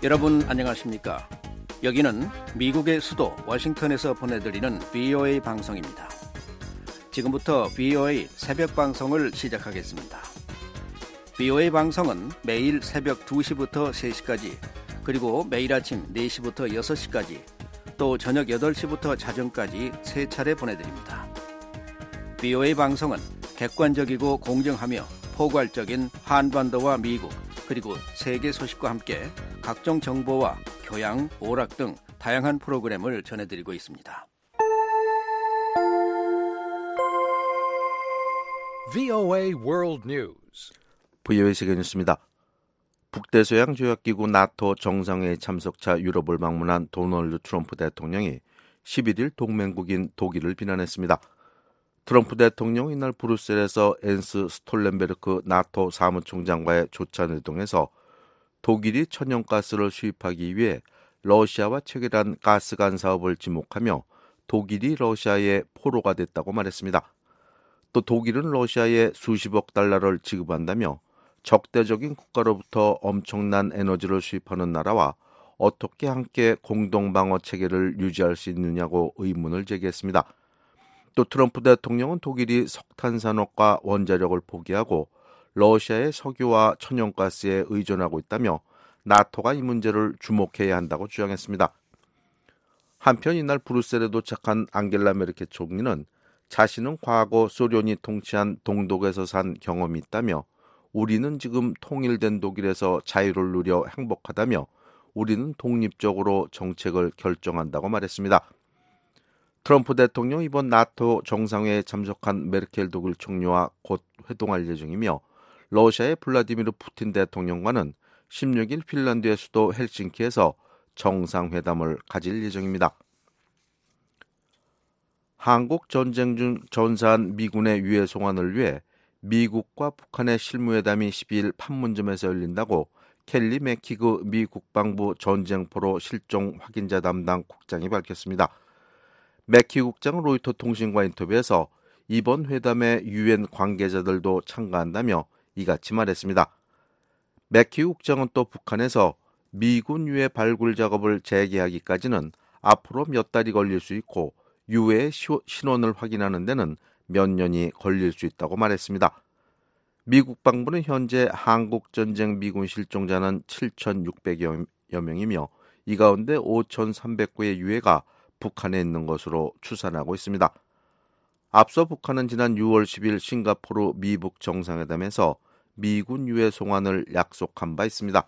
여러분 안녕하십니까? 여기는 미국의 수도 워싱턴에서 보내드리는 VOA 방송입니다. 지금부터 VOA 새벽 방송을 시작하겠습니다. VOA 방송은 매일 새벽 2시부터 3시까지, 그리고 매일 아침 4시부터 6시까지, 또 저녁 8시부터 자정까지 3차례 보내드립니다. VOA 방송은 객관적이고 공정하며 포괄적인 한반도와 미국, 그리고 세계 소식과 함께 각종 정보와 교양, 오락 등 다양한 프로그램을 전해드리고 있습니다. VOA World News. VOA 세계 뉴스입니다. 북대서양 조약기구 나토 정상회의 참석차 유럽을 방문한 도널드 트럼프 대통령이 11일 동맹국인 독일을 비난했습니다. 트럼프 대통령은 이날 브뤼셀에서 엔스 스톨렌베르크 나토 사무총장과의 조찬을 통해서 독일이 천연가스를 수입하기 위해 러시아와 체결한 가스관 사업을 지목하며 독일이 러시아의 포로가 됐다고 말했습니다. 또 독일은 러시아에 수십억 달러를 지급한다며 적대적인 국가로부터 엄청난 에너지를 수입하는 나라와 어떻게 함께 공동방어 체계를 유지할 수 있느냐고 의문을 제기했습니다. 또 트럼프 대통령은 독일이 석탄 산업과 원자력을 포기하고 러시아의 석유와 천연가스에 의존하고 있다며 나토가 이 문제를 주목해야 한다고 주장했습니다. 한편 이날 브뤼셀에 도착한 앙겔라 메르켈 총리는 자신은 과거 소련이 통치한 동독에서 산 경험이 있다며 우리는 지금 통일된 독일에서 자유를 누려 행복하다며 우리는 독립적으로 정책을 결정한다고 말했습니다. 트럼프 대통령 이번 나토 정상회의에 참석한 메르켈 독일 총리와 곧 회동할 예정이며 러시아의 블라디미르 푸틴 대통령과는 16일 핀란드의 수도 헬싱키에서 정상회담을 가질 예정입니다. 한국 전쟁 중 전사한 미군의 유해 송환을 위해 미국과 북한의 실무회담이 12일 판문점에서 열린다고 켈리 맥키그 미 국방부 전쟁포로 실종 확인자 담당 국장이 밝혔습니다. 맥키 국장은 로이터 통신과 인터뷰에서 이번 회담에 유엔 관계자들도 참가한다며 이같이 말했습니다. 맥키 국장은 또 북한에서 미군 유해 발굴 작업을 재개하기까지는 앞으로 몇 달이 걸릴 수 있고 유해의 신원을 확인하는 데는 몇 년이 걸릴 수 있다고 말했습니다. 미 국방부는 현재 한국 전쟁 미군 실종자는 7,600여 명이며 이 가운데 5,300구의 유해가 북한에 있는 것으로 추산하고 있습니다. 앞서 북한은 지난 6월 10일 싱가포르 미북 정상회담에서 미군 유해 송환을 약속한 바 있습니다.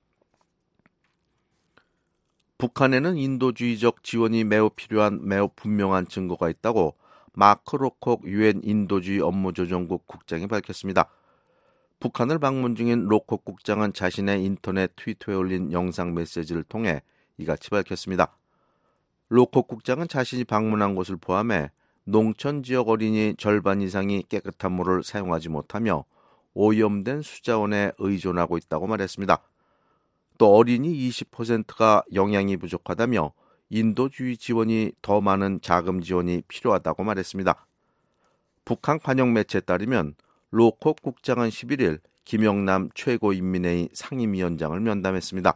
북한에는 인도주의적 지원이 매우 필요한 매우 분명한 증거가 있다고 마크 로콕 유엔 인도주의 업무조정국 국장이 밝혔습니다. 북한을 방문 중인 로콕 국장은 자신의 인터넷 트위터에 올린 영상 메시지를 통해 이같이 밝혔습니다. 로콕 국장은 자신이 방문한 곳을 포함해 농촌 지역 어린이 절반 이상이 깨끗한 물을 사용하지 못하며 오염된 수자원에 의존하고 있다고 말했습니다. 또 어린이 20%가 영양이 부족하다며 인도주의 지원이 더 많은 자금 지원이 필요하다고 말했습니다. 북한 관영 매체에 따르면 로콕 국장은 11일 김영남 최고인민회의 상임위원장을 면담했습니다.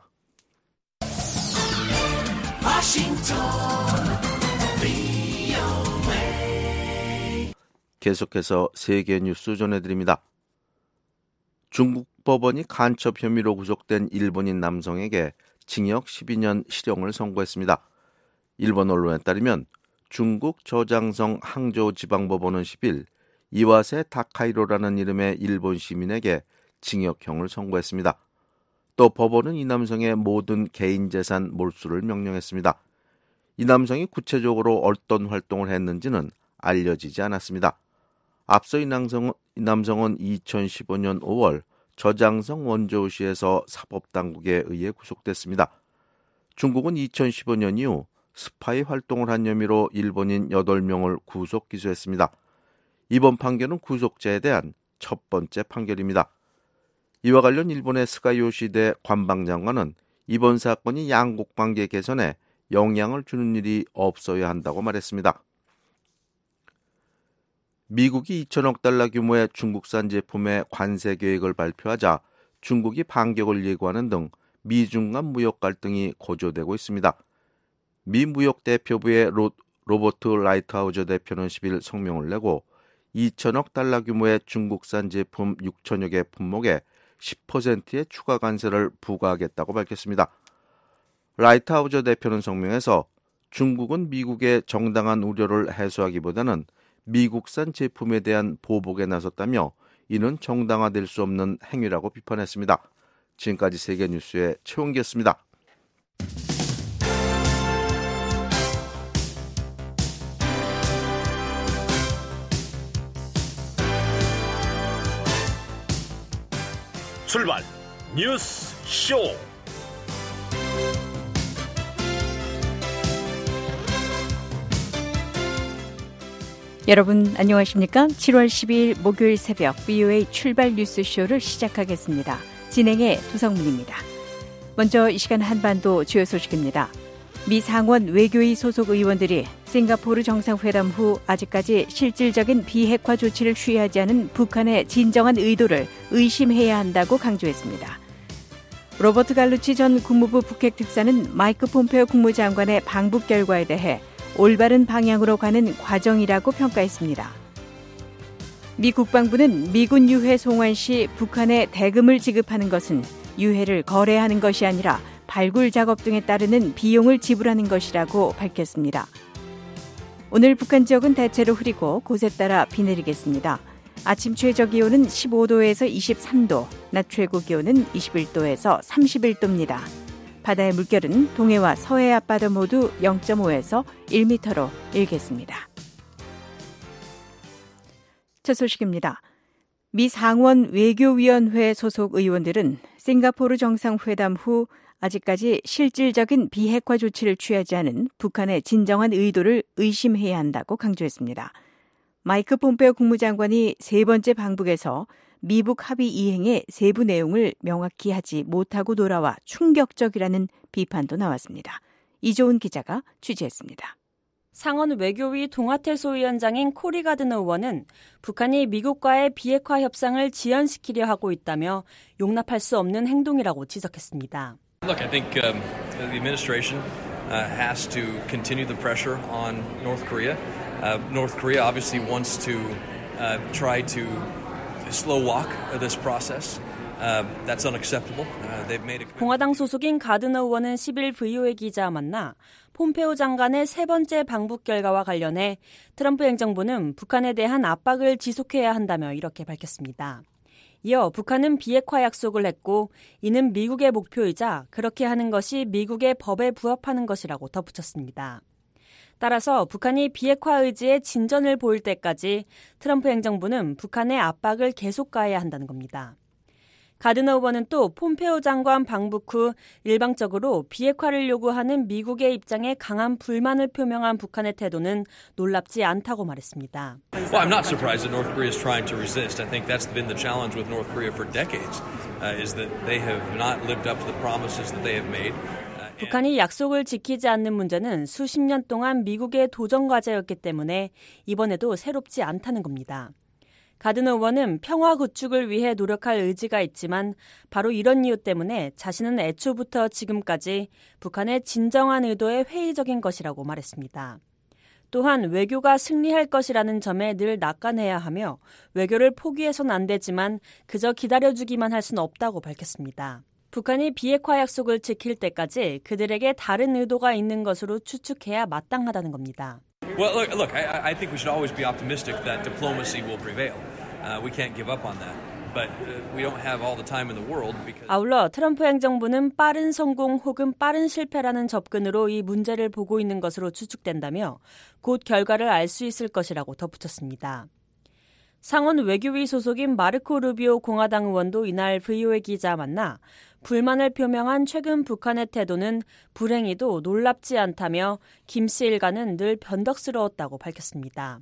계속해서 세계 뉴스 전해드립니다. 중국 법원이 간첩 혐의로 구속된 일본인 남성에게 징역 12년 실형을 선고했습니다. 일본 언론에 따르면 중국 저장성 항저우 지방법원은 10일 이와세 다카이로라는 이름의 일본 시민에게 징역형을 선고했습니다. 또 법원은 이 남성의 모든 개인 재산 몰수를 명령했습니다. 이 남성이 구체적으로 어떤 활동을 했는지는 알려지지 않았습니다. 앞서 이 남성은 2015년 5월 저장성 원저우시에서 사법당국에 의해 구속됐습니다. 중국은 2015년 이후 스파이 활동을 한 혐의로 일본인 8명을 구속 기소했습니다. 이번 판결은 구속자에 대한 첫 번째 판결입니다. 이와 관련 일본의 스가 요시대 관방장관은 이번 사건이 양국 관계 개선에 영향을 주는 일이 없어야 한다고 말했습니다. 미국이 2천억 달러 규모의 중국산 제품의 관세 계획을 발표하자 중국이 반격을 예고하는 등 미중 간 무역 갈등이 고조되고 있습니다. 미 무역 대표부의 로버트 라이트하우저 대표는 10일 성명을 내고 2천억 달러 규모의 중국산 제품 6천여 개 품목에 10%의 추가 관세를 부과하겠다고 밝혔습니다. 라이트하우저 대표는 성명에서 중국은 미국의 정당한 우려를 해소하기보다는 미국산 제품에 대한 보복에 나섰다며 이는 정당화될 수 없는 행위라고 비판했습니다. 지금까지 세계뉴스의 최원기였습니다. 출발 뉴스 쇼. 여러분 안녕하십니까? 7월 12일 목요일 새벽 VOA 출발 뉴스쇼를 시작하겠습니다. 진행의 도성문입니다. 먼저 이 시간 한반도 주요 소식입니다. 미 상원 외교위 소속 의원들이 싱가포르 정상회담 후 아직까지 실질적인 비핵화 조치를 취하지 않은 북한의 진정한 의도를 의심해야 한다고 강조했습니다. 로버트 갈루치 전 국무부 북핵 특사는 마이크 폼페오 국무장관의 방북 결과에 대해 올바른 방향으로 가는 과정이라고 평가했습니다. 미 국방부는 미군 유해 송환 시 북한에 대금을 지급하는 것은 유해를 거래하는 것이 아니라 발굴 작업 등에 따르는 비용을 지불하는 것이라고 밝혔습니다. 오늘 북한 지역은 대체로 흐리고 곳에 따라 비 내리겠습니다. 아침 최저 기온은 15도에서 23도, 낮 최고 기온은 21도에서 31도입니다. 바다의 물결은 동해와 서해 앞바다 모두 0.5에서 1m로 일겠습니다. 첫 소식입니다. 미 상원 외교위원회 소속 의원들은 싱가포르 정상회담 후 아직까지 실질적인 비핵화 조치를 취하지 않은 북한의 진정한 의도를 의심해야 한다고 강조했습니다. 마이크 폼페오 국무장관이 세 번째 방북에서 미북 합의 이행의 세부 내용을 명확히 하지 못하고 돌아와 충격적이라는 비판도 나왔습니다. 이조은 기자가 취재했습니다. 상원 외교위 동아태소 위원장인 코리 가드너 의원은 북한이 미국과의 비핵화 협상을 지연시키려 하고 있다며 용납할 수 없는 행동이라고 지적했습니다. Look, I think the administration has to continue the pressure on North Korea. North Korea obviously wants to try to slow walk this process. That's unacceptable. They've made a... 공화당 소속인 가드너 의원은 10일 VOA 기자와 만나 폼페오 장관의 세 번째 방북 결과와 관련해 트럼프 행정부는 북한에 대한 압박을 지속해야 한다며 이렇게 밝혔습니다. 이어 북한은 비핵화 약속을 했고 이는 미국의 목표이자 그렇게 하는 것이 미국의 법에 부합하는 것이라고 덧붙였습니다. 따라서 북한이 비핵화 의지에 진전을 보일 때까지 트럼프 행정부는 북한의 압박을 계속 가해야 한다는 겁니다. 가드너 의원은 또 폼페오 장관 방북 후 일방적으로 비핵화를 요구하는 미국의 입장에 강한 불만을 표명한 북한의 태도는 놀랍지 않다고 말했습니다. Well, I'm not surprised that North Korea is trying to resist. I think that's been the challenge with North Korea for decades, is that they have not lived up to the promises that they have made. 북한이 약속을 지키지 않는 문제는 수십 년 동안 미국의 도전 과제였기 때문에 이번에도 새롭지 않다는 겁니다. 가드너 의원은 평화 구축을 위해 노력할 의지가 있지만 바로 이런 이유 때문에 자신은 애초부터 지금까지 북한의 진정한 의도에 회의적인 것이라고 말했습니다. 또한 외교가 승리할 것이라는 점에 늘 낙관해야 하며 외교를 포기해선 안 되지만 그저 기다려주기만 할 수는 없다고 밝혔습니다. 북한이 비핵화 약속을 지킬 때까지 그들에게 다른 의도가 있는 것으로 추측해야 마땅하다는 겁니다. Well, look, I think we should always be optimistic that diplomacy will prevail. We can't give up on that. But we don't have all the time in the world because... 아울러 트럼프 행정부는 빠른 성공 혹은 빠른 실패라는 접근으로 이 문제를 보고 있는 것으로 추측된다며 곧 결과를 알 수 있을 것이라고 덧붙였습니다. 상원 외교위 소속인 마르코 루비오 공화당 의원도 이날 VOA 기자와 만나 불만을 표명한 최근 북한의 태도는 불행히도 놀랍지 않다며 김 씨 일가는 늘 변덕스러웠다고 밝혔습니다.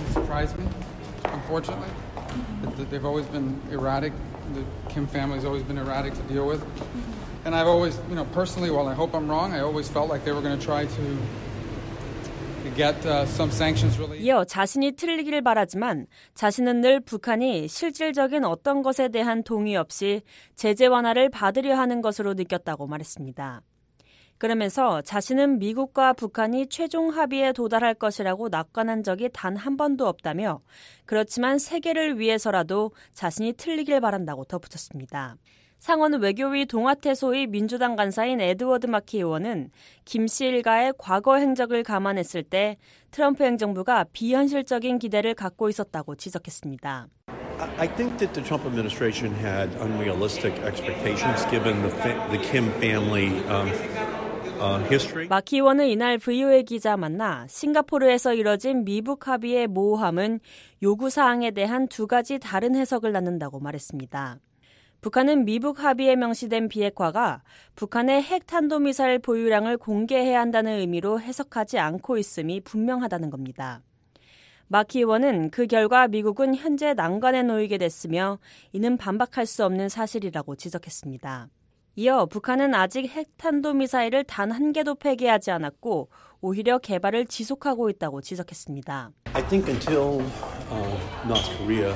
Unfortunately, they've always been erratic. The Kim family's always been erratic to deal with. And I've always, personally, while I hope I'm wrong, I always felt like they were going to try to get some sanctions relief. 이어 자신이 틀리길 바라지만 자신은 늘 북한이 실질적인 어떤 것에 대한 동의 없이 제재 완화를 받으려 하는 것으로 느꼈다고 말했습니다. 그러면서 자신은 미국과 북한이 최종 합의에 도달할 것이라고 낙관한 적이 단 한 번도 없다며 그렇지만 세계를 위해서라도 자신이 틀리길 바란다고 덧붙였습니다. 상원 외교위 동아태소의 민주당 간사인 에드워드 마키 의원은 김 씨 일가의 과거 행적을 감안했을 때 트럼프 행정부가 비현실적인 기대를 갖고 있었다고 지적했습니다. I think that the Trump administration had unrealistic expectations given the Kim family history. 마키 의원은 이날 VOA 기자 만나 싱가포르에서 이뤄진 미북 합의의 모호함은 요구사항에 대한 두 가지 다른 해석을 낳는다고 말했습니다. 북한은 미북 합의에 명시된 비핵화가 북한의 핵탄도미사일 보유량을 공개해야 한다는 의미로 해석하지 않고 있음이 분명하다는 겁니다. 마키 의원은 그 결과 미국은 현재 난관에 놓이게 됐으며 이는 반박할 수 없는 사실이라고 지적했습니다. 이어 북한은 아직 핵탄도미사일을 단 한 개도 폐기하지 않았고 오히려 개발을 지속하고 있다고 지적했습니다. I think until North Korea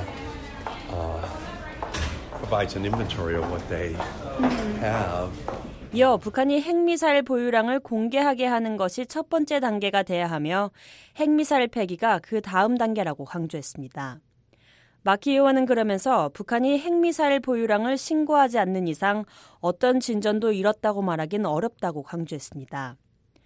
provides an inventory of what they have. 이어 북한이 핵미사일 보유량을 공개하게 하는 것이 첫 번째 단계가 돼야 하며 핵미사일 폐기가 그 다음 단계라고 강조했습니다. 마키 의원은 그러면서 북한이 핵미사일 보유량을 신고하지 않는 이상 어떤 진전도 이뤘다고 말하긴 어렵다고 강조했습니다.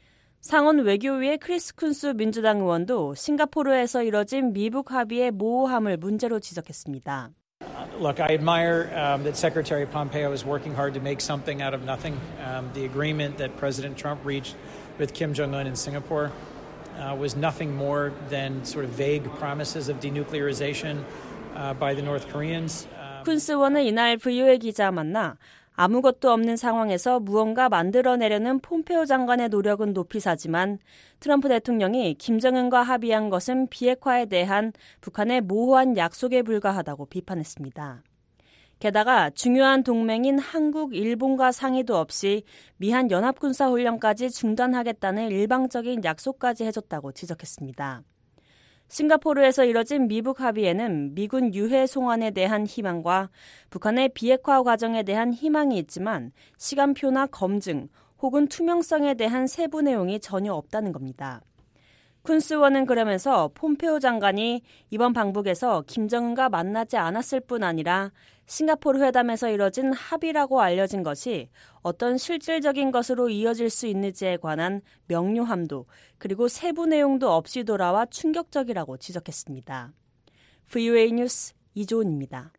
상원 외교위의 크리스 쿤스 민주당 의원도 싱가포르에서 이뤄진 미북 합의의 모호함을 문제로 지적했습니다. Look, I admire that Secretary Pompeo is working hard to make something out of nothing. The agreement that President Trump reached with Kim Jong-un in Singapore was nothing more than sort of vague promises of denuclearization by the North Koreans. 쿤스 의원은 이날 VOA 기자 만나 아무것도 없는 상황에서 무언가 만들어내려는 폼페오 장관의 노력은 높이 사지만 트럼프 대통령이 김정은과 합의한 것은 비핵화에 대한 북한의 모호한 약속에 불과하다고 비판했습니다. 게다가 중요한 동맹인 한국, 일본과 상의도 없이 미한 연합군사훈련까지 중단하겠다는 일방적인 약속까지 해줬다고 지적했습니다. 싱가포르에서 이뤄진 미북 합의에는 미군 유해 송환에 대한 희망과 북한의 비핵화 과정에 대한 희망이 있지만 시간표나 검증 혹은 투명성에 대한 세부 내용이 전혀 없다는 겁니다. 쿤스 의원은 그러면서 폼페오 장관이 이번 방북에서 김정은과 만나지 않았을 뿐 아니라 싱가포르 회담에서 이뤄진 합의라고 알려진 것이 어떤 실질적인 것으로 이어질 수 있는지에 관한 명료함도 그리고 세부 내용도 없이 돌아와 충격적이라고 지적했습니다. VOA 뉴스 이조은입니다.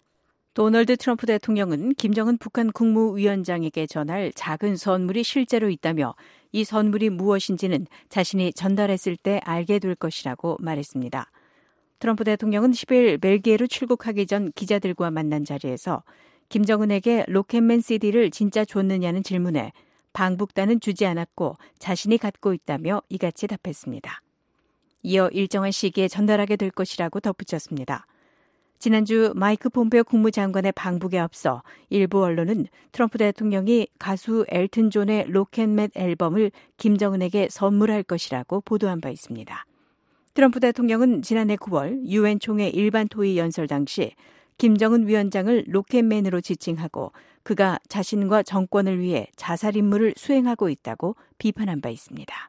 도널드 트럼프 대통령은 김정은 북한 국무위원장에게 전할 작은 선물이 실제로 있다며 이 선물이 무엇인지는 자신이 전달했을 때 알게 될 것이라고 말했습니다. 트럼프 대통령은 10일 벨기에로 출국하기 전 기자들과 만난 자리에서 김정은에게 로켓맨 CD를 진짜 줬느냐는 질문에 방북단은 주지 않았고 자신이 갖고 있다며 이같이 답했습니다. 이어 일정한 시기에 전달하게 될 것이라고 덧붙였습니다. 지난주 마이크 폼페오 국무장관의 방북에 앞서 일부 언론은 트럼프 대통령이 가수 엘튼 존의 로켓맨 앨범을 김정은에게 선물할 것이라고 보도한 바 있습니다. 트럼프 대통령은 지난해 9월 유엔 총회 일반 토의 연설 당시 김정은 위원장을 로켓맨으로 지칭하고 그가 자신과 정권을 위해 자살 임무를 수행하고 있다고 비판한 바 있습니다.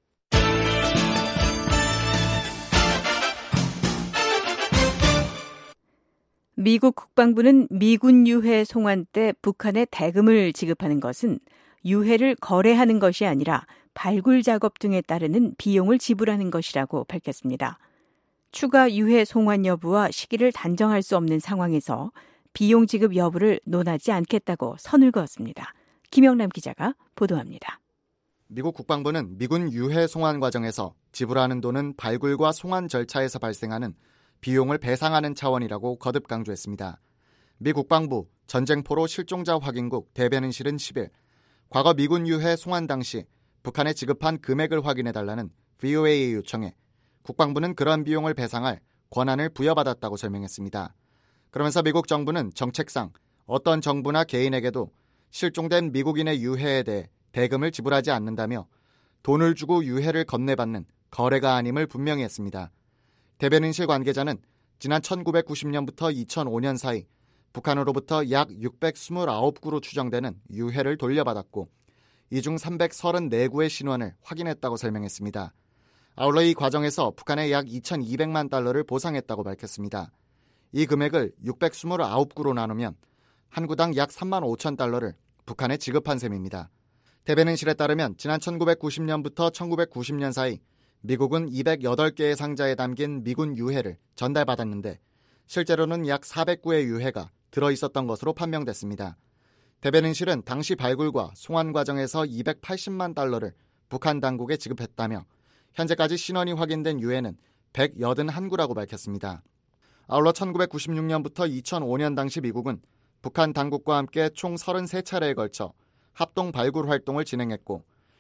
미국 국방부는 미군 유해 송환 때 북한에 대금을 지급하는 것은 유해를 거래하는 것이 아니라 발굴 작업 등에 따르는 비용을 지불하는 것이라고 밝혔습니다. 추가 유해 송환 여부와 시기를 단정할 수 없는 상황에서 비용 지급 여부를 논하지 않겠다고 선을 그었습니다. 김영남 기자가 보도합니다. 미국 국방부는 미군 유해 송환 과정에서 지불하는 돈은 발굴과 송환 절차에서 발생하는 비용을 배상하는 차원이라고 거듭 강조했습니다. 미 국방부 전쟁포로 실종자 확인국 대변인실은 10일 과거 미군 유해 송환 당시 북한에 지급한 금액을 확인해달라는 VOA의 요청에 국방부는 그러한 비용을 배상할 권한을 부여받았다고 설명했습니다. 그러면서 미국 정부는 정책상 어떤 정부나 개인에게도 실종된 미국인의 유해에 대해 대금을 지불하지 않는다며 돈을 주고 유해를 건네받는 거래가 아님을 분명히 했습니다. 대변인실 관계자는 지난 1990년부터 2005년 사이 북한으로부터 약 629구로 추정되는 유해를 돌려받았고 이 중 334구의 신원을 확인했다고 설명했습니다. 아울러 이 과정에서 북한에 약 2,200만 달러를 보상했다고 밝혔습니다. 이 금액을 629구로 나누면 한 구당 약 3만 5천 달러를 북한에 지급한 셈입니다. 대변인실에 따르면 지난 1990년부터 1990년 사이 미국은 208개의 상자에 담긴 미군 유해를 전달받았는데 실제로는 약 400구의 유해가 들어있었던 것으로 판명됐습니다. 대변인실은 당시 발굴과 송환 과정에서 280만 달러를 북한 당국에 지급했다며 현재까지 신원이 확인된 유해는 181구라고 밝혔습니다. 아울러 1996년부터 2005년 당시 미국은 북한 당국과 함께 총 33차례에 걸쳐 합동 발굴 활동을 진행했고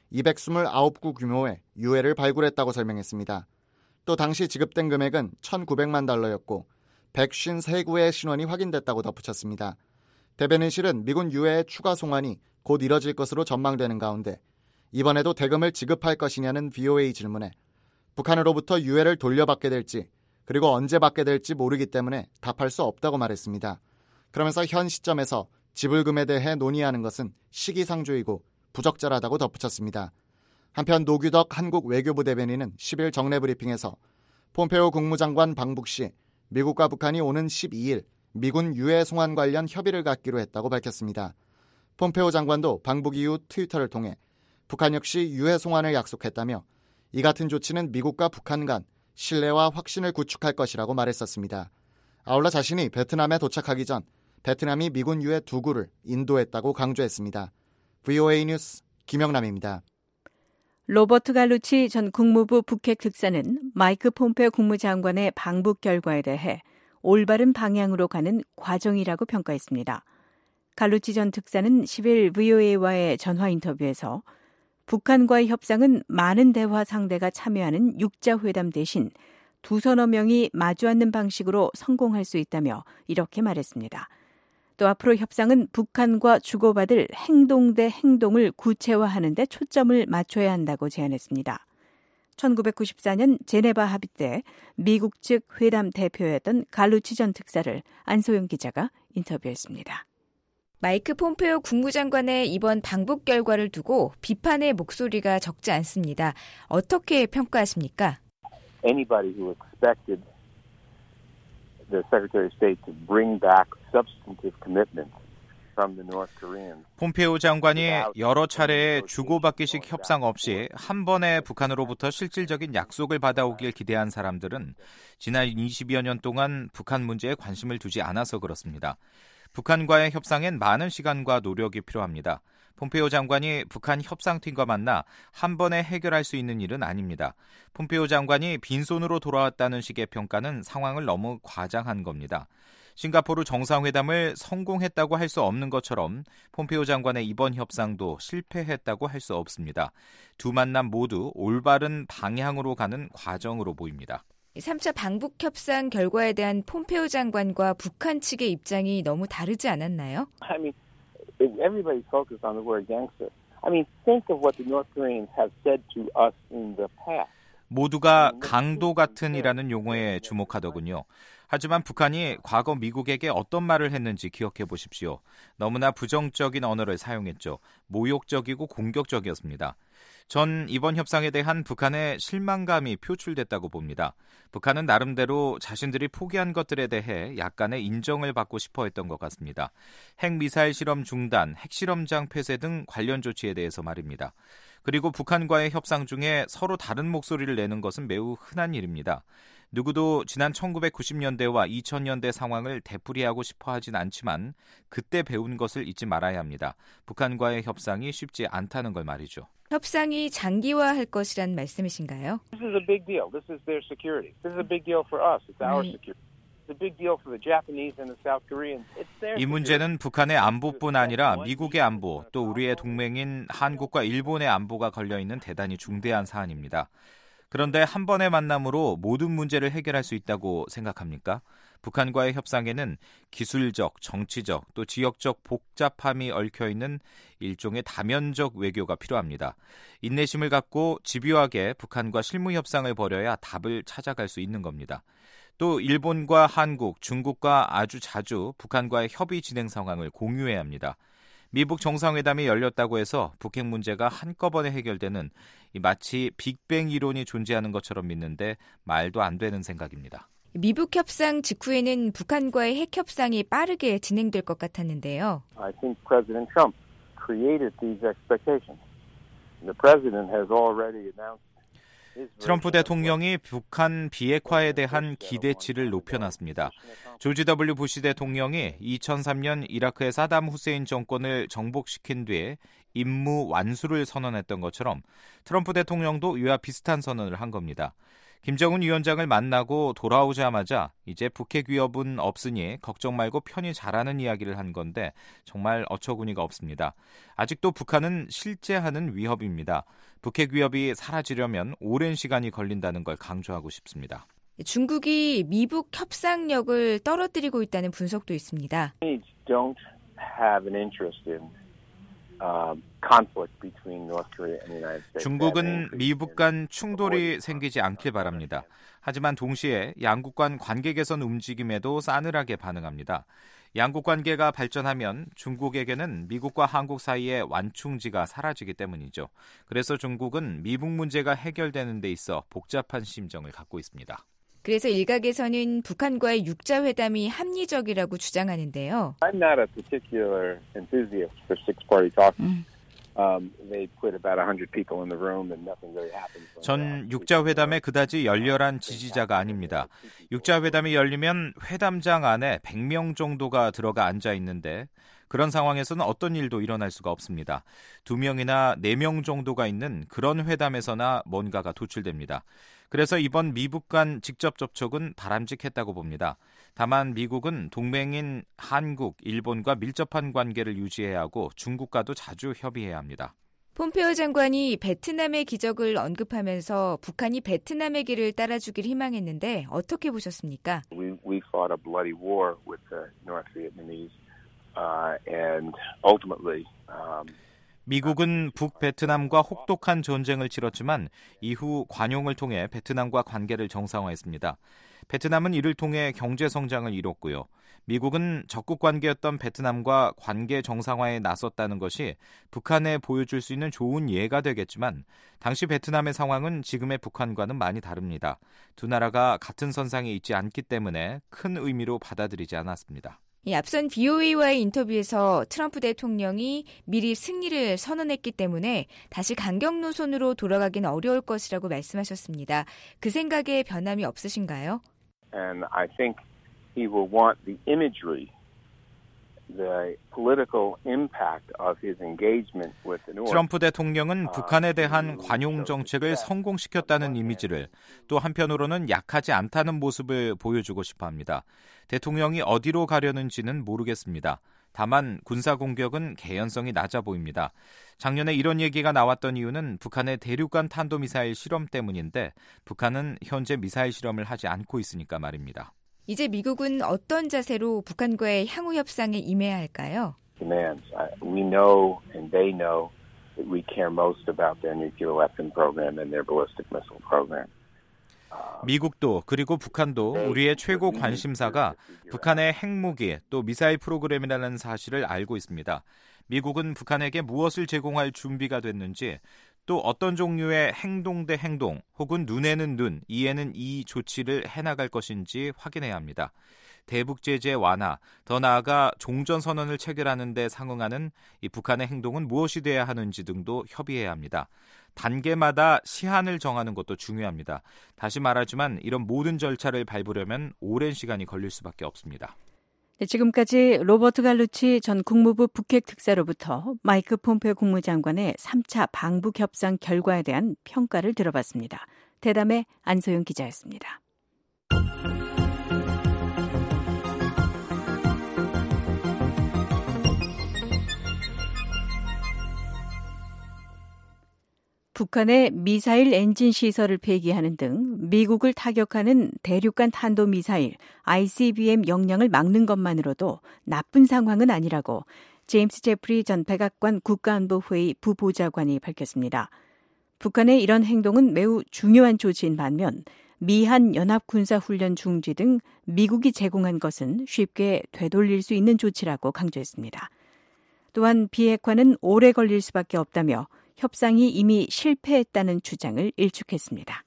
229구 규모의 유해를 발굴했다고 설명했습니다. 또 당시 지급된 금액은 1,900만 달러였고 153구의 신원이 확인됐다고 덧붙였습니다. 대변인실은 미군 유해의 추가 송환이 곧 이뤄질 것으로 전망되는 가운데 이번에도 대금을 지급할 것이냐는 VOA 질문에 북한으로부터 유해를 돌려받게 될지 그리고 언제 받게 될지 모르기 때문에 답할 수 없다고 말했습니다. 그러면서 현 시점에서 지불금에 대해 논의하는 것은 시기상조이고 부적절하다고 덧붙였습니다. 한편 노규덕 한국 외교부 대변인은 10일 정례 브리핑에서 폼페오 국무장관 방북 시 미국과 북한이 오는 12일 미군 유해 송환 관련 협의를 갖기로 했다고 밝혔습니다. 폼페오 장관도 방북 이후 트위터를 통해 북한 역시 유해 송환을 약속했다며 이 같은 조치는 미국과 북한 간 신뢰와 확신을 구축할 것이라고 말했었습니다. 아울러 자신이 베트남에 도착하기 전 베트남이 미군 유해 2구를 인도했다고 강조했습니다. VOA 뉴스 김영남입니다. 로버트 갈루치 전 국무부 북핵 특사는 마이크 폼페오 국무장관의 방북 결과에 대해 올바른 방향으로 가는 과정이라고 평가했습니다. 갈루치 전 특사는 10일 VOA와의 전화 인터뷰에서 북한과의 협상은 많은 대화 상대가 참여하는 육자회담 대신 두 서너 명이 마주 앉는 방식으로 성공할 수 있다며 이렇게 말했습니다. 또 앞으로 협상은 북한과 주고받을 행동 대 행동을 구체화하는 데 초점을 맞춰야 한다고 제안했습니다. 1994년 제네바 합의 때 미국 측 회담 대표였던 갈루치 전 특사를 안소영 기자가 인터뷰했습니다. 마이크 폼페오 국무장관의 이번 방북 결과를 두고 비판의 목소리가 적지 않습니다. 어떻게 평가하십니까? Anybody who expected the Secretary of State to bring back substantive commitments from the North Koreans. 폼페오 장관이 여러 차례의 주고받기식 협상 없이 한 번에 북한으로부터 실질적인 약속을 받아오길 기대한 사람들은 지난 20여 년 동안 북한 문제에 관심을 두지 않아서 그렇습니다. 북한과의 협상엔 많은 시간과 노력이 필요합니다. 폼페오 장관이 북한 협상팀과 만나 한 번에 해결할 수 있는 일은 아닙니다. 폼페오 장관이 빈손으로 돌아왔다는 식의 평가는 상황을 너무 과장한 겁니다. 싱가포르 정상회담을 성공했다고 할 수 없는 것처럼 폼페오 장관의 이번 협상도 실패했다고 할 수 없습니다. 두 만남 모두 올바른 방향으로 가는 과정으로 보입니다. 3차 방북 협상 결과에 대한 폼페오 장관과 북한 측의 입장이 너무 다르지 않았나요? I mean, everybody's focused on the word gangster. I mean, think of what the North Koreans have said to us in the past. 모두가 강도 같은이라는 용어에 주목하더군요. 하지만 북한이 과거 미국에게 어떤 말을 했는지 기억해 보십시오. 너무나 부정적인 언어를 사용했죠. 모욕적이고 공격적이었습니다. 전 이번 협상에 대한 북한의 실망감이 표출됐다고 봅니다. 북한은 나름대로 자신들이 포기한 것들에 대해 약간의 인정을 받고 싶어 했던 것 같습니다. 핵미사일 실험 중단, 핵실험장 폐쇄 등 관련 조치에 대해서 말입니다. 그리고 북한과의 협상 중에 서로 다른 목소리를 내는 것은 매우 흔한 일입니다. 누구도 지난 1990년대와 2000년대 상황을 되풀이하고 싶어 하진 않지만 그때 배운 것을 잊지 말아야 합니다. 북한과의 협상이 쉽지 않다는 걸 말이죠. 협상이 장기화할 것이란 말씀이신가요? This is a big deal. This is their security. This is a big deal for us. It's our security. It's a big deal for the Japanese and the South Koreans. It's their 이 문제는 북한의 안보뿐 아니라 미국의 안보, 또 우리의 동맹인 한국과 일본의 안보가 걸려있는 대단히 중대한 사안입니다. 그런데 한 번의 만남으로 모든 문제를 해결할 수 있다고 생각합니까? 북한과의 협상에는 기술적, 정치적, 또 지역적 복잡함이 얽혀있는 일종의 다면적 외교가 필요합니다. 인내심을 갖고 집요하게 북한과 실무 협상을 벌여야 답을 찾아갈 수 있는 겁니다. 또 일본과 한국, 중국과 아주 자주 북한과의 협의 진행 상황을 공유해야 합니다. 미북 정상회담이 열렸다고 해서 북핵 문제가 한꺼번에 해결되는 마치 빅뱅 이론이 존재하는 것처럼 믿는데 말도 안 되는 생각입니다. 미북 협상 직후에는 북한과의 핵 협상이 빠르게 진행될 것 같았는데요. I think President Trump created these expectations. The president has already announced. 트럼프 대통령이 북한 비핵화에 대한 기대치를 높여놨습니다. 조지 W. 부시 대통령이 2003년 이라크의 사담 후세인 정권을 정복시킨 뒤에 임무 완수를 선언했던 것처럼 트럼프 대통령도 이와 비슷한 선언을 한 겁니다. 김정은 위원장을 만나고 돌아오자마자 이제 북핵 위협은 없으니 걱정 말고 편히 자라는 이야기를 한 건데 정말 어처구니가 없습니다. 아직도 북한은 실제하는 위협입니다. 북핵 위협이 사라지려면 오랜 시간이 걸린다는 걸 강조하고 싶습니다. 중국이 미북 협상력을 떨어뜨리고 있다는 분석도 있습니다. Don't have an interest in conflict between North Korea and the United States. 중국은 미북 간 충돌이 생기지 않길 바랍니다. 하지만 동시에 양국 간 관계 개선 움직임에도 싸늘하게 반응합니다. 양국 관계가 발전하면 중국에게는 미국과 한국 사이의 완충지가 사라지기 때문이죠. 그래서 중국은 미북 문제가 해결되는 데 있어 복잡한 심정을 갖고 있습니다. 그래서 일각에서는 북한과의 육자회담이 합리적이라고 주장하는데요. I'm not a particular enthusiast for six-party talks. They put about 100 people in the room and nothing really happens. 전 육자회담에 그다지 열렬한 지지자가 아닙니다. 육자회담이 열리면 회담장 안에 100명 정도가 들어가 앉아 있는데 그런 상황에서는 어떤 일도 일어날 수가 없습니다. 2명이나 4명 정도가 있는 그런 회담에서나 뭔가가 도출됩니다. 그래서 이번 미북 간 직접 접촉은 바람직했다고 봅니다. 다만 미국은 동맹인 한국, 일본과 밀접한 관계를 유지해야 하고 중국과도 자주 협의해야 합니다. 폼페오 장관이 베트남의 기적을 언급하면서 북한이 베트남의 길을 따라주길 희망했는데 어떻게 보셨습니까? We fought a bloody war with the North Vietnamese and ultimately 미국은 북베트남과 혹독한 전쟁을 치렀지만 이후 관용을 통해 베트남과 관계를 정상화했습니다. 베트남은 이를 통해 경제 성장을 이뤘고요. 미국은 적국 관계였던 베트남과 관계 정상화에 나섰다는 것이 북한에 보여줄 수 있는 좋은 예가 되겠지만 당시 베트남의 상황은 지금의 북한과는 많이 다릅니다. 두 나라가 같은 선상에 있지 않기 때문에 큰 의미로 받아들이지 않았습니다. 앞선 VOA와의 인터뷰에서 트럼프 대통령이 미리 승리를 선언했기 때문에 다시 강경 노선으로 돌아가긴 어려울 것이라고 말씀하셨습니다. 그 생각에 변함이 없으신가요? And I think he will want the imagery, the political impact of his engagement with the North. 트럼프 대통령은 북한에 대한 관용 정책을 성공시켰다는 이미지를 또 한편으로는 약하지 않다는 모습을 보여주고 싶어합니다. 대통령이 어디로 가려는지는 모르겠습니다. 다만 군사 공격은 개연성이 낮아 보입니다. 작년에 이런 얘기가 나왔던 이유는 북한의 대륙간 탄도미사일 실험 때문인데 북한은 현재 미사일 실험을 하지 않고 있으니까 말입니다. 이제 미국은 어떤 자세로 북한과의 향후 협상에 임해야 할까요? Demands. We know and they know that we care most about their nuclear weapon program and their ballistic missile program. 미국도 그리고 북한도 우리의 최고 관심사가 북한의 핵무기 또 미사일 프로그램이라는 사실을 알고 있습니다. 미국은 북한에게 무엇을 제공할 준비가 됐는지 또 어떤 종류의 행동 대 행동 혹은 눈에는 눈, 이에는 이 조치를 해나갈 것인지 확인해야 합니다. 대북 제재 완화, 더 나아가 종전선언을 체결하는 데 상응하는 이 북한의 행동은 무엇이 돼야 하는지 등도 협의해야 합니다. 단계마다 시한을 정하는 것도 중요합니다. 다시 말하지만 이런 모든 절차를 밟으려면 오랜 시간이 걸릴 수밖에 없습니다. 네, 지금까지 로버트 갈루치 전 국무부 북핵 특사로부터 마이크 폼페오 국무장관의 3차 방북 협상 결과에 대한 평가를 들어봤습니다. 대담의 안소영 기자였습니다. 북한의 미사일 엔진 시설을 폐기하는 등 미국을 타격하는 대륙간 탄도미사일 ICBM 역량을 막는 것만으로도 나쁜 상황은 아니라고 제임스 제프리 전 백악관 국가안보회의 부보좌관이 밝혔습니다. 북한의 이런 행동은 매우 중요한 조치인 반면 미한 연합군사훈련 중지 등 미국이 제공한 것은 쉽게 되돌릴 수 있는 조치라고 강조했습니다. 또한 비핵화는 오래 걸릴 수밖에 없다며 협상이 이미 실패했다는 주장을 일축했습니다.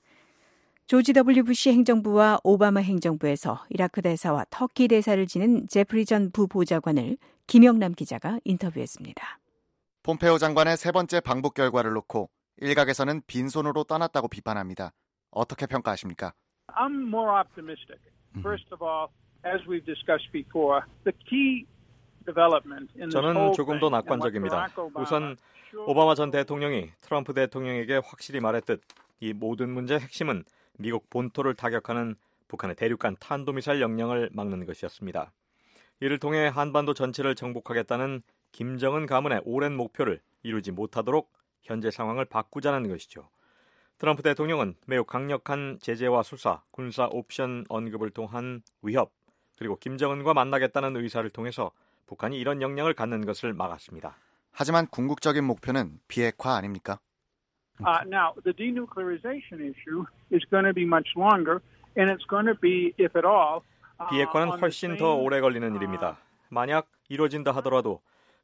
조지 W. 부시 행정부와 오바마 행정부에서 이라크 대사와 터키 대사를 지낸 제프리 전 부보좌관을 김영남 기자가 인터뷰했습니다. 폼페오 장관의 세 번째 방북 결과를 놓고 일각에서는 빈손으로 떠났다고 비판합니다. 어떻게 평가하십니까? I'm more optimistic. First of all, as we've discussed before, the key development in this whole 저는 조금 더 thing 낙관적입니다. 우선 오바마 전 대통령이 트럼프 대통령에게 확실히 말했듯 이 모든 문제의 핵심은 미국 본토를 타격하는 북한의 대륙간 탄도미사일 역량을 막는 것이었습니다. 이를 통해 한반도 전체를 정복하겠다는 김정은 가문의 오랜 목표를 이루지 못하도록 현재 상황을 바꾸자는 것이죠. 트럼프 대통령은 매우 강력한 제재와 수사, 군사 옵션 언급을 통한 위협, 그리고 김정은과 만나겠다는 의사를 통해서 북한이 이런 역량을 갖는 것을 막았습니다. 하지만 궁극적인 목표는 비핵화 아닙니까? Now, the denuclearization issue is going to be much longer, and it's going to be, if at all, 비핵화는 훨씬 더 오래 걸리는 일입니다. 만약 이루어진다 하더라도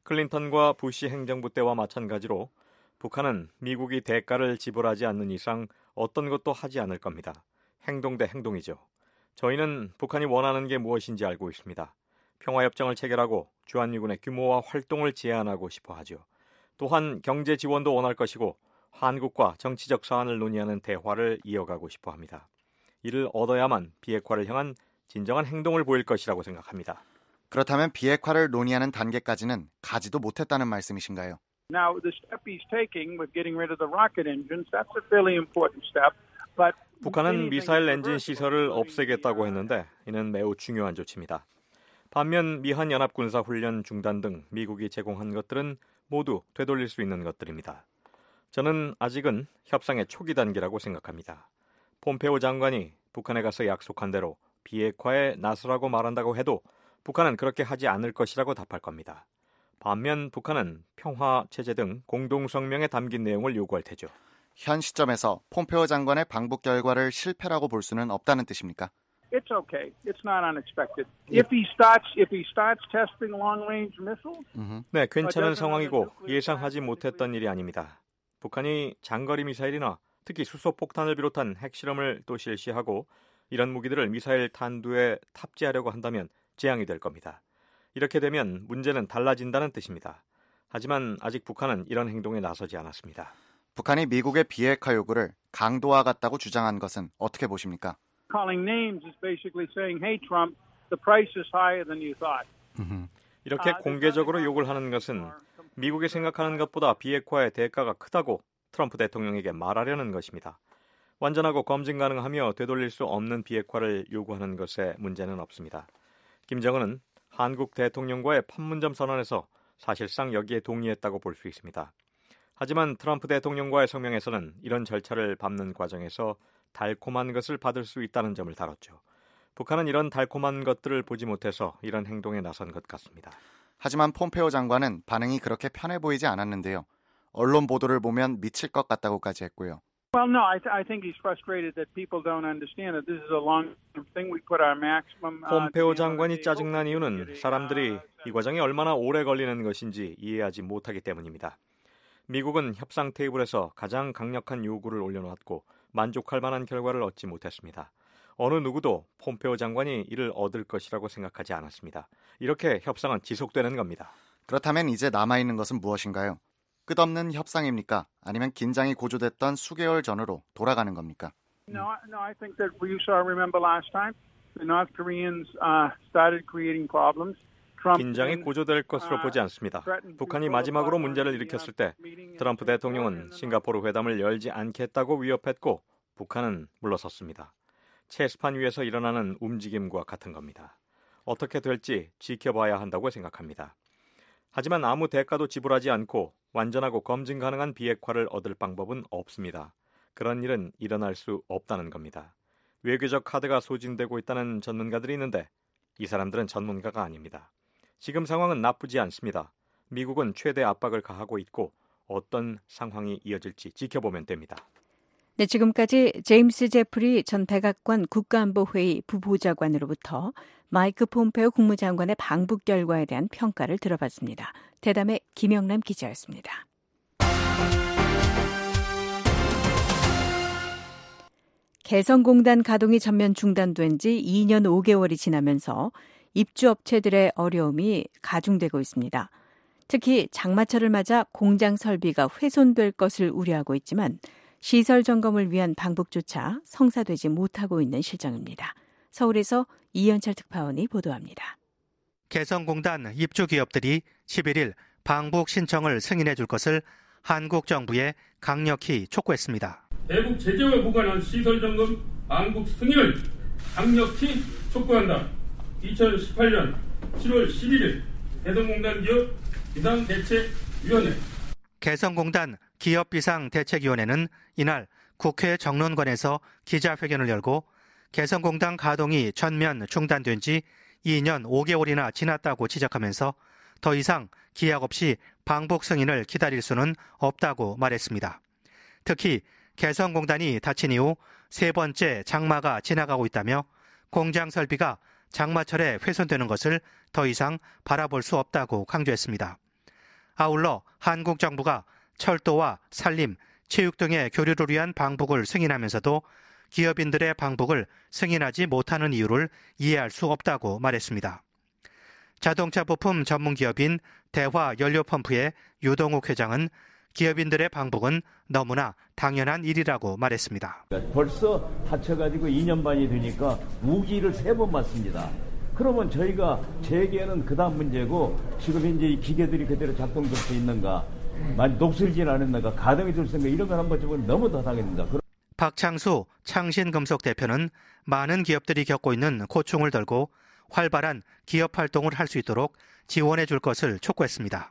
클린턴과 부시 행정부 때와 마찬가지로 북한은 미국이 대가를 지불하지 않는 이상 어떤 것도 하지 않을 겁니다. 행동 대 행동이죠. 저희는 북한이 원하는 게 무엇인지 알고 있습니다. 평화협정을 체결하고 주한미군의 규모와 활동을 제한하고 싶어 하죠. 또한 경제 지원도 원할 것이고 한국과 정치적 사안을 논의하는 대화를 이어가고 싶어 합니다. 이를 얻어야만 비핵화를 향한 진정한 행동을 보일 것이라고 생각합니다. 그렇다면 비핵화를 논의하는 단계까지는 가지도 못했다는 말씀이신가요? Now, the step he's taking with getting rid of the rocket engines, that's a fairly important step. But 북한은 미사일 엔진 시설을 없애겠다고 했는데 이는 매우 중요한 조치입니다. 반면 미한 연합군사훈련 중단 등 미국이 제공한 것들은 모두 되돌릴 수 있는 것들입니다. 저는 아직은 협상의 초기 단계라고 생각합니다. 폼페오 장관이 북한에 가서 약속한 대로 비핵화에 나서라고 말한다고 해도 북한은 그렇게 하지 않을 것이라고 답할 겁니다. 반면 북한은 평화 체제 등 공동성명에 담긴 내용을 요구할 테죠. 현 시점에서 폼페오 장관의 방북 결과를 실패라고 볼 수는 없다는 뜻입니까? It's okay. It's not unexpected. If he starts testing long-range missiles, 네, 괜찮은 상황이고 예상하지 못했던 일이 아닙니다. 북한이 장거리 미사일이나 특히 수소폭탄을 비롯한 핵실험을 또 실시하고 이런 무기들을 미사일 탄두에 탑재하려고 한다면 재앙이 될 겁니다. 이렇게 되면 문제는 달라진다는 뜻입니다. 하지만 아직 북한은 이런 행동에 나서지 않았습니다. 북한이 미국의 비핵화 요구를 강도와 같다고 주장한 것은 어떻게 보십니까? Calling names is basically saying, "Hey Trump, the price is higher than you thought." 이렇게 공개적으로 욕을 하는 것은 미국이 생각하는 것보다 비핵화의 대가가 크다고 트럼프 대통령에게 말하려는 것입니다. 완전하고 검증 가능하며 되돌릴 수 없는 비핵화를 요구하는 것에 문제는 없습니다. 김정은은 한국 대통령과의 판문점 선언에서 사실상 여기에 동의했다고 볼 수 있습니다. 하지만 트럼프 대통령과의 성명에서는 이런 절차를 밟는 과정에서 달콤한 것을 받을 수 있다는 점을 다뤘죠. 북한은 이런 달콤한 것들을 보지 못해서 이런 행동에 나선 것 같습니다. 하지만 폼페오 장관은 반응이 그렇게 편해 보이지 않았는데요. 언론 보도를 보면 미칠 것 같다고까지 했고요. Well, no, I think he's frustrated that people don't understand that this is a long-term thing. We put our maximum. 폼페오 장관이 짜증난 이유는 사람들이 이 과정이 얼마나 오래 걸리는 것인지 이해하지 못하기 때문입니다. 미국은 협상 테이블에서 가장 강력한 요구를 올려놓았고 만족할 만한 결과를 얻지 못했습니다. 어느 누구도 폼페오 장관이 이를 얻을 것이라고 생각하지 않았습니다. 이렇게 협상은 지속되는 겁니다. 그렇다면 이제 남아있는 것은 무엇인가요? 끝없는 협상입니까? 아니면 긴장이 고조됐던 수개월 전으로 돌아가는 겁니까? No, I think that you saw. Remember last time, the North Koreans started creating problems. 긴장이 고조될 것으로 보지 않습니다. 북한이 마지막으로 문제를 일으켰을 때 트럼프 대통령은 싱가포르 회담을 열지 않겠다고 위협했고 북한은 물러섰습니다. 체스판 위에서 일어나는 움직임과 같은 겁니다. 어떻게 될지 지켜봐야 한다고 생각합니다. 하지만 아무 대가도 지불하지 않고 완전하고 검증 가능한 비핵화를 얻을 방법은 없습니다. 그런 일은 일어날 수 없다는 겁니다. 외교적 카드가 소진되고 있다는 전문가들이 있는데 이 사람들은 전문가가 아닙니다. 지금 상황은 나쁘지 않습니다. 미국은 최대 압박을 가하고 있고 어떤 상황이 이어질지 지켜보면 됩니다. 네, 지금까지 제임스 제프리 전 백악관 국가안보회의 부보좌관으로부터 마이크 폼페오 국무장관의 방북 결과에 대한 평가를 들어봤습니다. 대담의 김영남 기자였습니다. 개성공단 가동이 전면 중단된 지 2년 5개월이 지나면서 입주업체들의 어려움이 가중되고 있습니다. 특히 장마철을 맞아 공장 설비가 훼손될 것을 우려하고 있지만 시설 점검을 위한 방북조차 성사되지 못하고 있는 실정입니다. 서울에서 이현철 특파원이 보도합니다. 개성공단 입주기업들이 11일 방북 신청을 승인해 줄 것을 한국 정부에 강력히 촉구했습니다. 대북 제재와 무관한 시설 점검 방북 승인을 강력히 촉구한다. 2018년 7월 11일 개성공단 기업 비상대책위원회. 개성공단 기업비상대책위원회는 이날 국회 정론관에서 기자회견을 열고 개성공단 가동이 전면 중단된 지 2년 5개월이나 지났다고 지적하면서 더 이상 기약 없이 방북 승인을 기다릴 수는 없다고 말했습니다. 특히 개성공단이 닫힌 이후 세 번째 장마가 지나가고 있다며 공장 설비가 장마철에 훼손되는 것을 더 이상 바라볼 수 없다고 강조했습니다. 아울러 한국 정부가 철도와 산림, 체육 등의 교류를 위한 방북을 승인하면서도 기업인들의 방북을 승인하지 못하는 이유를 이해할 수 없다고 말했습니다. 자동차 부품 전문기업인 대화연료펌프의 유동욱 회장은 기업인들의 방북은 너무나 당연한 일이라고 말했습니다. 벌써 다쳐가지고 2년 반이 되니까 무기를 3번 맞습니다. 그러면 저희가 재개는 그 다음 문제고 지금 현재 이 기계들이 그대로 작동될 수 있는가, 많이 녹슬진 않았는가, 가동이 될 생각 이런 걸 한번 좀 너무 더 당했습니다. 박창수 창신금속 대표는 많은 기업들이 겪고 있는 고충을 덜고 활발한 기업 활동을 할 수 있도록 지원해 줄 것을 촉구했습니다.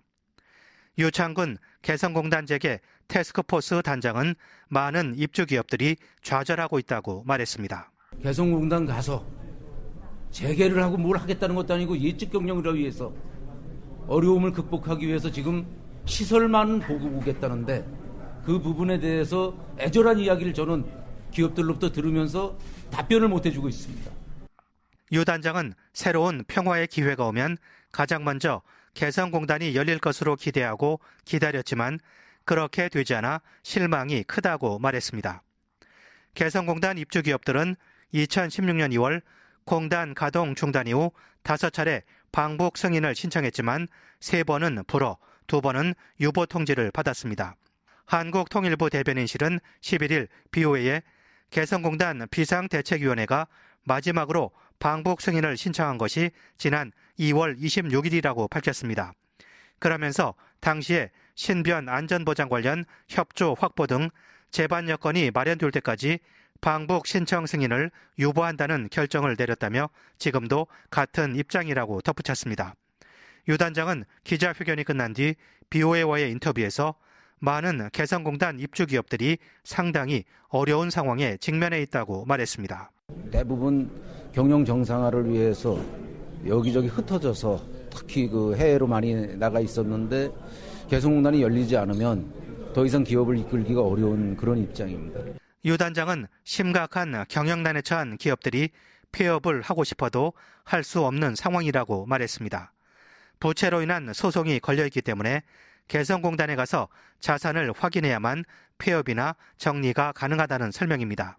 유창근 개성공단 재개 태스크포스 단장은 많은 입주기업들이 좌절하고 있다고 말했습니다. 개성공단 가서 재개를 하고 뭘 하겠다는 것도 아니고 예측 경영을 위해서 어려움을 극복하기 위해서 지금 시설만 보고 오겠다는데 그 부분에 대해서 애절한 이야기를 저는 기업들로부터 들으면서 답변을 못 해주고 있습니다. 유 단장은 새로운 평화의 기회가 오면 가장 먼저 개성공단이 열릴 것으로 기대하고 기다렸지만 그렇게 되지 않아 실망이 크다고 말했습니다. 개성공단 입주기업들은 2016년 2월 공단 가동 중단 이후 5차례 방북 승인을 신청했지만 3번은 불허, 2번은 유보 통지를 받았습니다. 한국통일부 대변인실은 11일 BOA에 개성공단 비상대책위원회가 마지막으로 방북 승인을 신청한 것이 지난 2월 26일이라고 밝혔습니다. 그러면서 당시에 신변 안전보장 관련 협조 확보 등 제반 여건이 마련될 때까지 방북 신청 승인을 유보한다는 결정을 내렸다며 지금도 같은 입장이라고 덧붙였습니다. 유 단장은 기자회견이 끝난 뒤 BOA와의 인터뷰에서 많은 개성공단 입주기업들이 상당히 어려운 상황에 직면해 있다고 말했습니다. 대부분 경영 정상화를 위해서 여기저기 흩어져서 특히 그 해외로 많이 나가 있었는데 개성공단이 열리지 않으면 더 이상 기업을 이끌기가 어려운 그런 입장입니다. 유 단장은 심각한 경영난에 처한 기업들이 폐업을 하고 싶어도 할 수 없는 상황이라고 말했습니다. 부채로 인한 소송이 걸려있기 때문에 개성공단에 가서 자산을 확인해야만 폐업이나 정리가 가능하다는 설명입니다.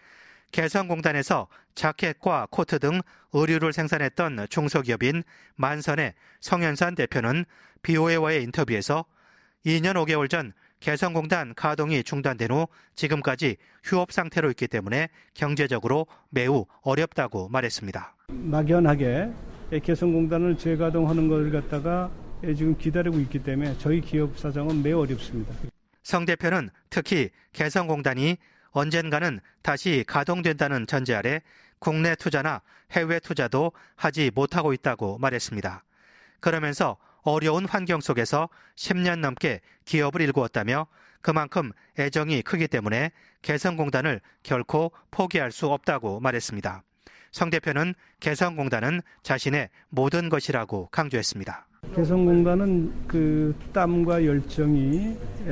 개성공단에서 자켓과 코트 등 의류를 생산했던 중소기업인 만선의 성현산 대표는 BOA와의 인터뷰에서 2년 5개월 전 개성공단 가동이 중단된 후 지금까지 휴업 상태로 있기 때문에 경제적으로 매우 어렵다고 말했습니다. 막연하게 개성공단을 재가동하는 것을 갖다가 지금 기다리고 있기 때문에 저희 기업 사정은 매우 어렵습니다. 성 대표는 특히 개성공단이 언젠가는 다시 가동된다는 전제 아래 국내 투자나 해외 투자도 하지 못하고 있다고 말했습니다. 그러면서 어려운 환경 속에서 10년 넘게 기업을 일구었다며 그만큼 애정이 크기 때문에 개성공단을 결코 포기할 수 없다고 말했습니다. 성 대표는 개성공단은 자신의 모든 것이라고 강조했습니다. 개성공단은 그 땀과 열정이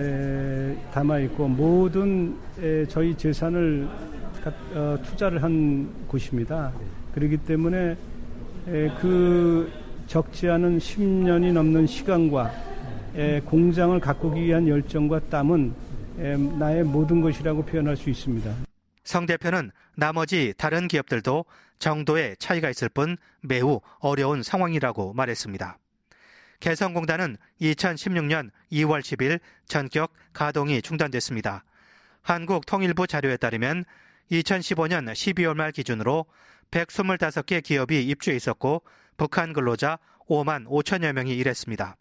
담아있고 모든 저희 재산을 투자를 한 곳입니다. 그렇기 때문에 그 적지 않은 10년이 넘는 시간과 공장을 가꾸기 위한 열정과 땀은 나의 모든 것이라고 표현할 수 있습니다. 성 대표는 나머지 다른 기업들도 정도의 차이가 있을 뿐 매우 어려운 상황이라고 말했습니다. 개성공단은 2016년 2월 10일 전격 가동이 중단됐습니다. 한국통일부 자료에 따르면 2015년 12월 말 기준으로 125개 기업이 입주해 있었고 북한 근로자 5만 5천여 명이 일했습니다.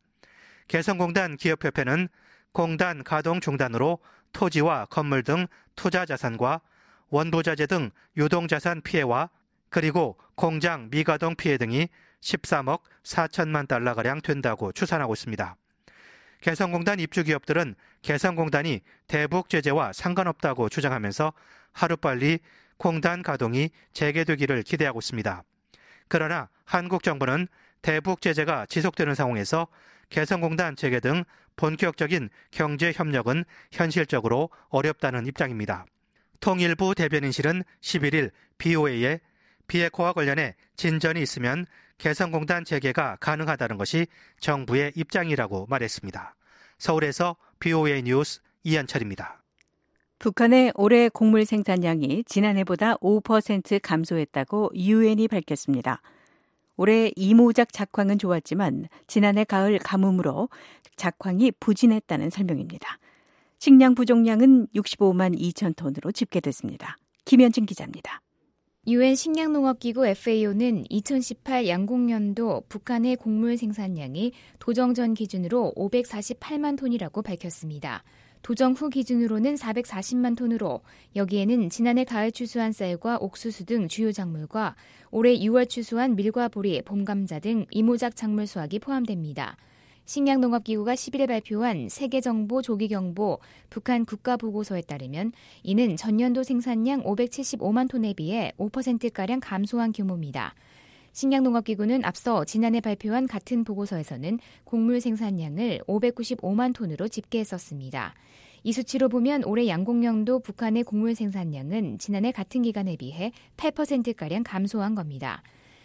개성공단 기업협회는 공단 가동 중단으로 토지와 건물 등 투자 자산과 원부자재 등 유동자산 피해와 그리고 공장 미가동 피해 등이 13억 4천만 달러가량 된다고 추산하고 있습니다. 개성공단 입주기업들은 개성공단이 대북 제재와 상관없다고 주장하면서 하루빨리 공단 가동이 재개되기를 기대하고 있습니다. 그러나 한국 정부는 대북 제재가 지속되는 상황에서 개성공단 재개 등 본격적인 경제 협력은 현실적으로 어렵다는 입장입니다. 통일부 대변인실은 11일 BOA에 비에코와 관련해 진전이 있으면 개성공단 재개가 가능하다는 것이 정부의 입장이라고 말했습니다. 서울에서 BOA 뉴스 이현철입니다. 북한의 올해 곡물 생산량이 지난해보다 5% 감소했다고 유엔이 밝혔습니다. 올해 이모작 작황은 좋았지만 지난해 가을 가뭄으로 작황이 부진했다는 설명입니다. 식량 부족량은 65만 2천 톤으로 집계됐습니다. 김현진 기자입니다. 유엔 식량농업기구 FAO는 2018 양곡년도 북한의 곡물 생산량이 도정 전 기준으로 548만 톤이라고 밝혔습니다. 도정 후 기준으로는 440만 톤으로 여기에는 지난해 가을 추수한 쌀과 옥수수 등 주요 작물과 올해 6월 추수한 밀과 보리, 봄감자 등 이모작 작물 수확이 포함됩니다. 식량농업기구가 11일 발표한 세계정보 조기경보 북한 국가보고서에 따르면 이는 전년도 생산량 575만 톤에 비해 5%가량 감소한 규모입니다. 식량농업기구는 앞서 지난해 발표한 같은 보고서에서는 곡물 생산량을 595만 톤으로 집계했었습니다. 이 수치로 보면 올해 양곡년도 북한의 곡물 생산량은 지난해 같은 기간에 비해 8%가량 감소한 겁니다.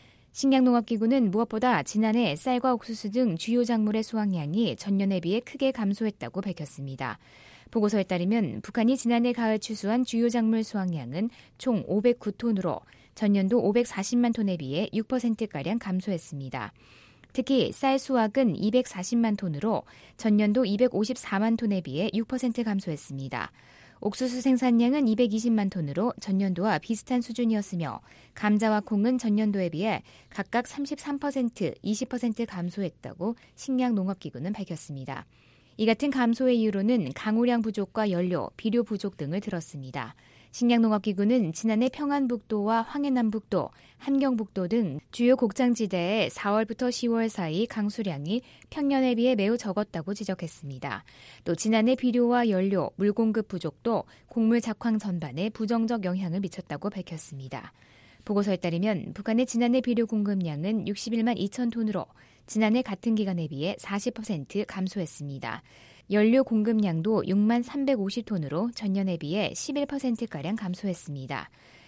식량농업기구는 무엇보다 지난해 쌀과 옥수수 등 주요 작물의 수확량이 전년에 비해 크게 감소했다고 밝혔습니다. 보고서에 따르면 북한이 지난해 가을 추수한 주요 작물 수확량은 총 509톤으로 전년도 540만 톤에 비해 6%가량 감소했습니다. 특히 쌀 수확은 240만 톤으로 전년도 254만 톤에 비해 6% 감소했습니다. 옥수수 생산량은 220만 톤으로 전년도와 비슷한 수준이었으며 감자와 콩은 전년도에 비해 각각 33%, 20% 감소했다고 식량농업기구는 밝혔습니다. 이 같은 감소의 이유로는 강우량 부족과 연료, 비료 부족 등을 들었습니다. 식량농업기구는 지난해 평안북도와 황해남북도, 함경북도 등 주요 곡장지대에 4월부터 10월 사이 강수량이 평년에 비해 매우 적었다고 지적했습니다. 또 지난해 비료와 연료, 물 공급 부족도 곡물 작황 전반에 부정적 영향을 미쳤다고 밝혔습니다. 보고서에 따르면 북한의 지난해 비료 공급량은 61만 2천 톤으로 지난해 같은 기간에 비해 40% 감소했습니다. 연료 공급량도 6만 350톤으로 전년에 비해 11%가량 감소했습니다.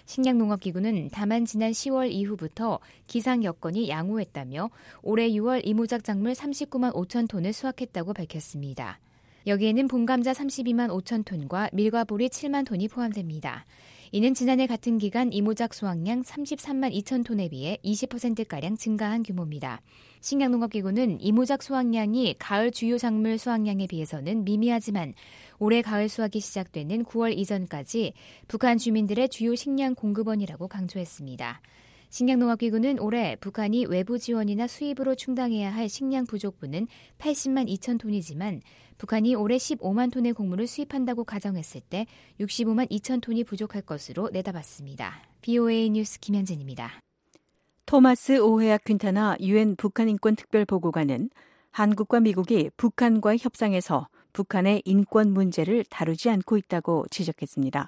식량농업기구는 다만 지난 10월 이후부터 기상 여건이 양호했다며 올해 6월 이모작 작물 39만 5천 톤을 수확했다고 밝혔습니다. 여기에는 봄감자 32만 5천 톤과 밀과 보리 7만 톤이 포함됩니다. 이는 지난해 같은 기간 이모작 수확량 33만 2천 톤에 비해 20%가량 증가한 규모입니다. 식량농업기구는 이모작 수확량이 가을 주요 작물 수확량에 비해서는 미미하지만 올해 가을 수확이 시작되는 9월 이전까지 북한 주민들의 주요 식량 공급원이라고 강조했습니다. 식량농업기구는 올해 북한이 외부 지원이나 수입으로 충당해야 할 식량 부족분은 80만 2천 톤이지만 북한이 올해 15만 톤의 곡물을 수입한다고 가정했을 때 65만 2천 톤이 부족할 것으로 내다봤습니다. BOA 뉴스 김현진입니다. 토마스 오헤아 퀸타나 유엔 북한 인권 특별 보고관은 한국과 미국이 북한과의 협상에서 북한의 인권 문제를 다루지 않고 있다고 지적했습니다.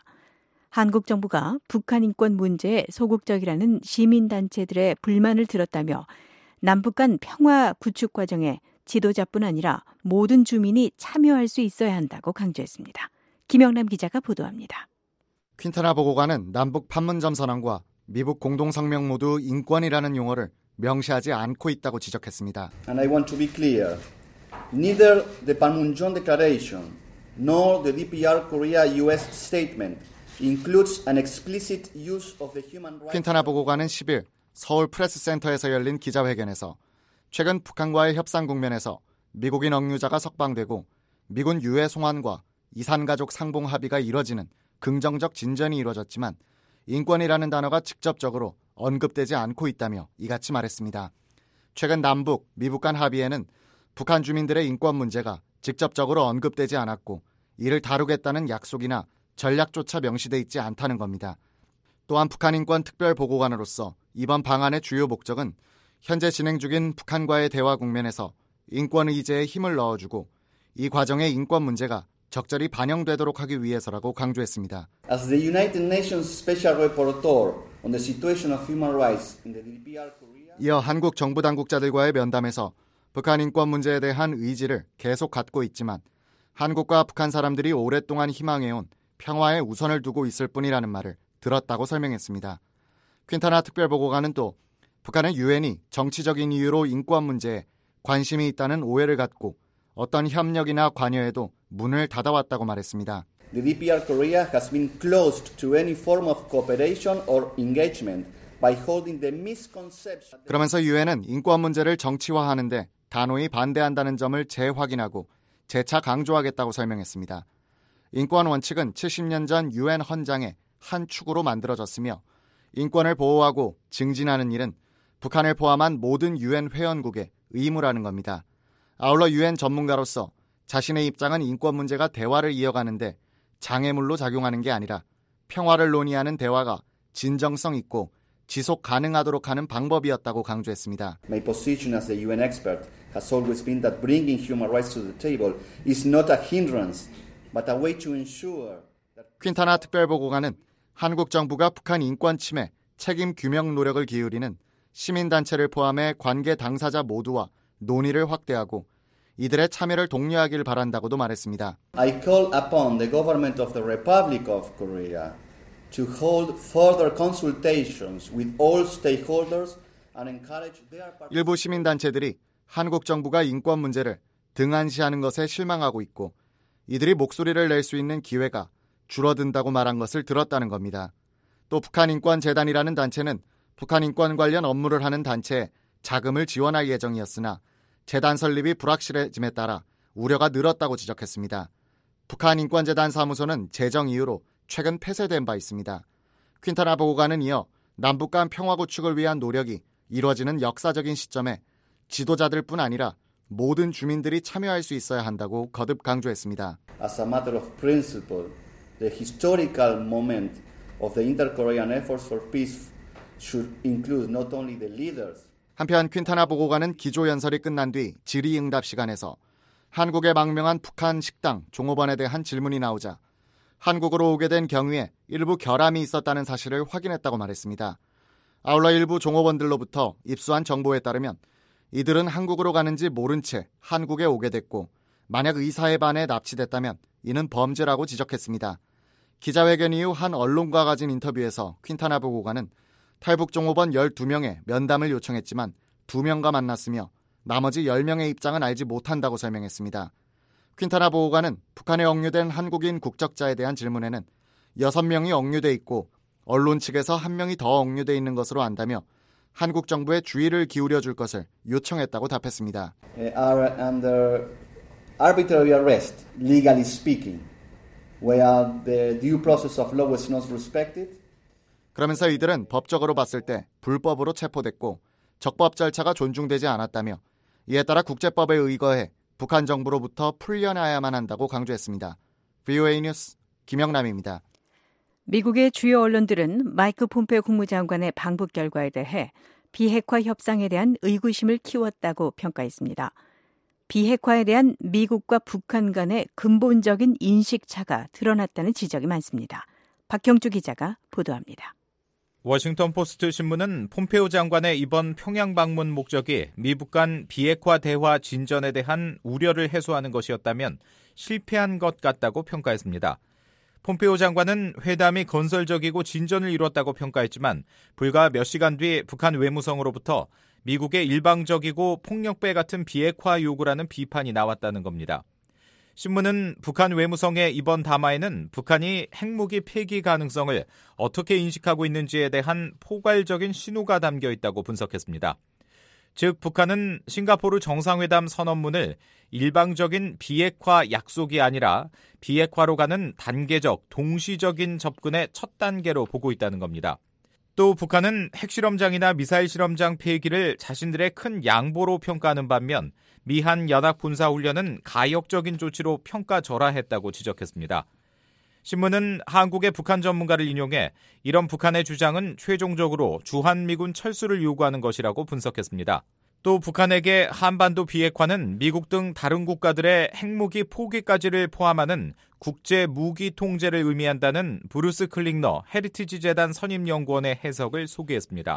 한국 정부가 북한 인권 문제에 소극적이라는 시민단체들의 불만을 들었다며 남북 간 평화 구축 과정에 지도자뿐 아니라 모든 주민이 참여할 수 있어야 한다고 강조했습니다. 김영남 기자가 보도합니다. 퀸타나 보고관은 남북 판문점 선언과 미북 공동성명 모두 인권이라는 용어를 명시하지 않고 있다고 지적했습니다. And I want to be clear. Neither the Panmunjom Declaration nor the DPR Korea-US statement includes an explicit use of the human rights. 퀸타나 보고관은 10일 서울 프레스센터에서 열린 기자회견에서 최근 북한과의 협상 국면에서 미국인 억류자가 석방되고 미군 유해 송환과 이산가족 상봉 합의가 이뤄지는 긍정적 진전이 이루어졌지만 인권이라는 단어가 직접적으로 언급되지 않고 있다며 이같이 말했습니다. 최근 남북, 미북 간 합의에는 북한 주민들의 인권 문제가 직접적으로 언급되지 않았고 이를 다루겠다는 약속이나 전략조차 명시돼 있지 않다는 겁니다. 또한 북한 인권 특별보고관으로서 이번 방안의 주요 목적은 현재 진행 중인 북한과의 대화 국면에서 인권 의제에 힘을 넣어주고 이 과정의 인권 문제가 적절히 반영되도록 하기 위해서라고 강조했습니다. As the United Nations Special Rapporteur on the situation of human rights in the DPR Korea. 이어 한국 정부 당국자들과의 면담에서 북한 인권 문제에 대한 의지를 계속 갖고 있지만 한국과 북한 사람들이 오랫동안 희망해온 평화에 우선을 두고 있을 뿐이라는 말을 들었다고 설명했습니다. 퀸타나 특별보고관은 또 북한은 유엔이 정치적인 이유로 인권 문제에 관심이 있다는 오해를 갖고 어떤 협력이나 관여에도 문을 닫아왔다고 말했습니다. The DPR Korea has been closed to any form of cooperation or engagement by holding the misconception. 그러면서 유엔은 인권 문제를 정치화하는데 단호히 반대한다는 점을 재확인하고 재차 강조하겠다고 설명했습니다. 인권 원칙은 70년 전 유엔 헌장의 한 축으로 만들어졌으며 인권을 보호하고 증진하는 일은 북한을 포함한 모든 유엔 회원국의 의무라는 겁니다. 아울러 유엔 전문가로서 자신의 입장은 인권 문제가 대화를 이어가는데 장애물로 작용하는 게 아니라 평화를 논의하는 대화가 진정성 있고 지속 가능하도록 하는 방법이었다고 강조했습니다. My position as a UN expert has always been that bringing human rights to the table is not a hindrance, but a way to ensure that... 퀸타나 특별보고관은 한국 정부가 북한 인권 침해 책임 규명 노력을 기울이는 시민단체를 포함해 관계 당사자 모두와 논의를 확대하고 이들의 참여를 독려하길 바란다고도 말했습니다. I call upon the government of the Republic of Korea to hold further consultations with all stakeholders and encourage their participation. 일부 시민단체들이 한국 정부가 인권 문제를 등한시하는 것에 실망하고 있고 이들이 목소리를 낼 수 있는 기회가 줄어든다고 말한 것을 들었다는 겁니다. 또 북한인권재단이라는 단체는 북한 인권 관련 업무를 하는 단체에 자금을 지원할 예정이었으나 재단 설립이 불확실해짐에 따라 우려가 늘었다고 지적했습니다. 북한인권재단 사무소는 재정 이유로 최근 폐쇄된 바 있습니다. 퀸타나 보고관은 이어 남북 간 평화 구축을 위한 노력이 이루어지는 역사적인 시점에 지도자들뿐 아니라 모든 주민들이 참여할 수 있어야 한다고 거듭 강조했습니다. As a matter of principle, the historical moment of the inter-Korean efforts for peace should include not only the leaders. 한편 퀸타나 보고관은 기조연설이 끝난 뒤 질의응답 시간에서 한국에 망명한 북한 식당 종업원에 대한 질문이 나오자 한국으로 오게 된 경위에 일부 결함이 있었다는 사실을 확인했다고 말했습니다. 아울러 일부 종업원들로부터 입수한 정보에 따르면 이들은 한국으로 가는지 모른 채 한국에 오게 됐고 만약 의사에 반해 납치됐다면 이는 범죄라고 지적했습니다. 기자회견 이후 한 언론과 가진 인터뷰에서 퀸타나 보고관은 탈북 종업원 12명의 면담을 요청했지만 2명과 만났으며 나머지 10명의 입장은 알지 못한다고 설명했습니다. 퀸타나 보고관은 북한에 억류된 한국인 국적자에 대한 질문에는 6명이 억류돼 있고 언론 측에서 1명이 더 억류돼 있는 것으로 안다며 한국 정부에 주의를 기울여 줄 것을 요청했다고 답했습니다. Are under arbitrary arrest, legally speaking, where the due process of law was not respected. 그러면서 이들은 법적으로 봤을 때 불법으로 체포됐고 적법 절차가 존중되지 않았다며 이에 따라 국제법에 의거해 북한 정부로부터 풀려나야만 한다고 강조했습니다. VOA 뉴스 김영남입니다. 미국의 주요 언론들은 마이크 폼페오 국무장관의 방북 결과에 대해 비핵화 협상에 대한 의구심을 키웠다고 평가했습니다. 비핵화에 대한 미국과 북한 간의 근본적인 인식차가 드러났다는 지적이 많습니다. 박형주 기자가 보도합니다. 워싱턴 포스트 신문은 폼페오 장관의 이번 평양 방문 목적이 미북 간 비핵화 대화 진전에 대한 우려를 해소하는 것이었다면 실패한 것 같다고 평가했습니다. 폼페오 장관은 회담이 건설적이고 진전을 이뤘다고 평가했지만 불과 몇 시간 뒤 북한 외무성으로부터 미국의 일방적이고 폭력배 같은 비핵화 요구라는 비판이 나왔다는 겁니다. 신문은 북한 외무성의 이번 담화에는 북한이 핵무기 폐기 가능성을 어떻게 인식하고 있는지에 대한 포괄적인 신호가 담겨 있다고 분석했습니다. 즉 북한은 싱가포르 정상회담 선언문을 일방적인 비핵화 약속이 아니라 비핵화로 가는 단계적, 동시적인 접근의 첫 단계로 보고 있다는 겁니다. 또 북한은 핵실험장이나 미사일 실험장 폐기를 자신들의 큰 양보로 평가하는 반면 미한 연합군사훈련은 가역적인 조치로 평가절하했다고 지적했습니다. 신문은 한국의 북한 전문가를 인용해 이런 북한의 주장은 최종적으로 주한미군 철수를 요구하는 것이라고 분석했습니다. 또 북한에게 한반도 비핵화는 미국 등 다른 국가들의 핵무기 포기까지를 포함하는 국제 무기 통제를 의미한다는 브루스 클링너 헤리티지 재단 선임연구원의 해석을 소개했습니다.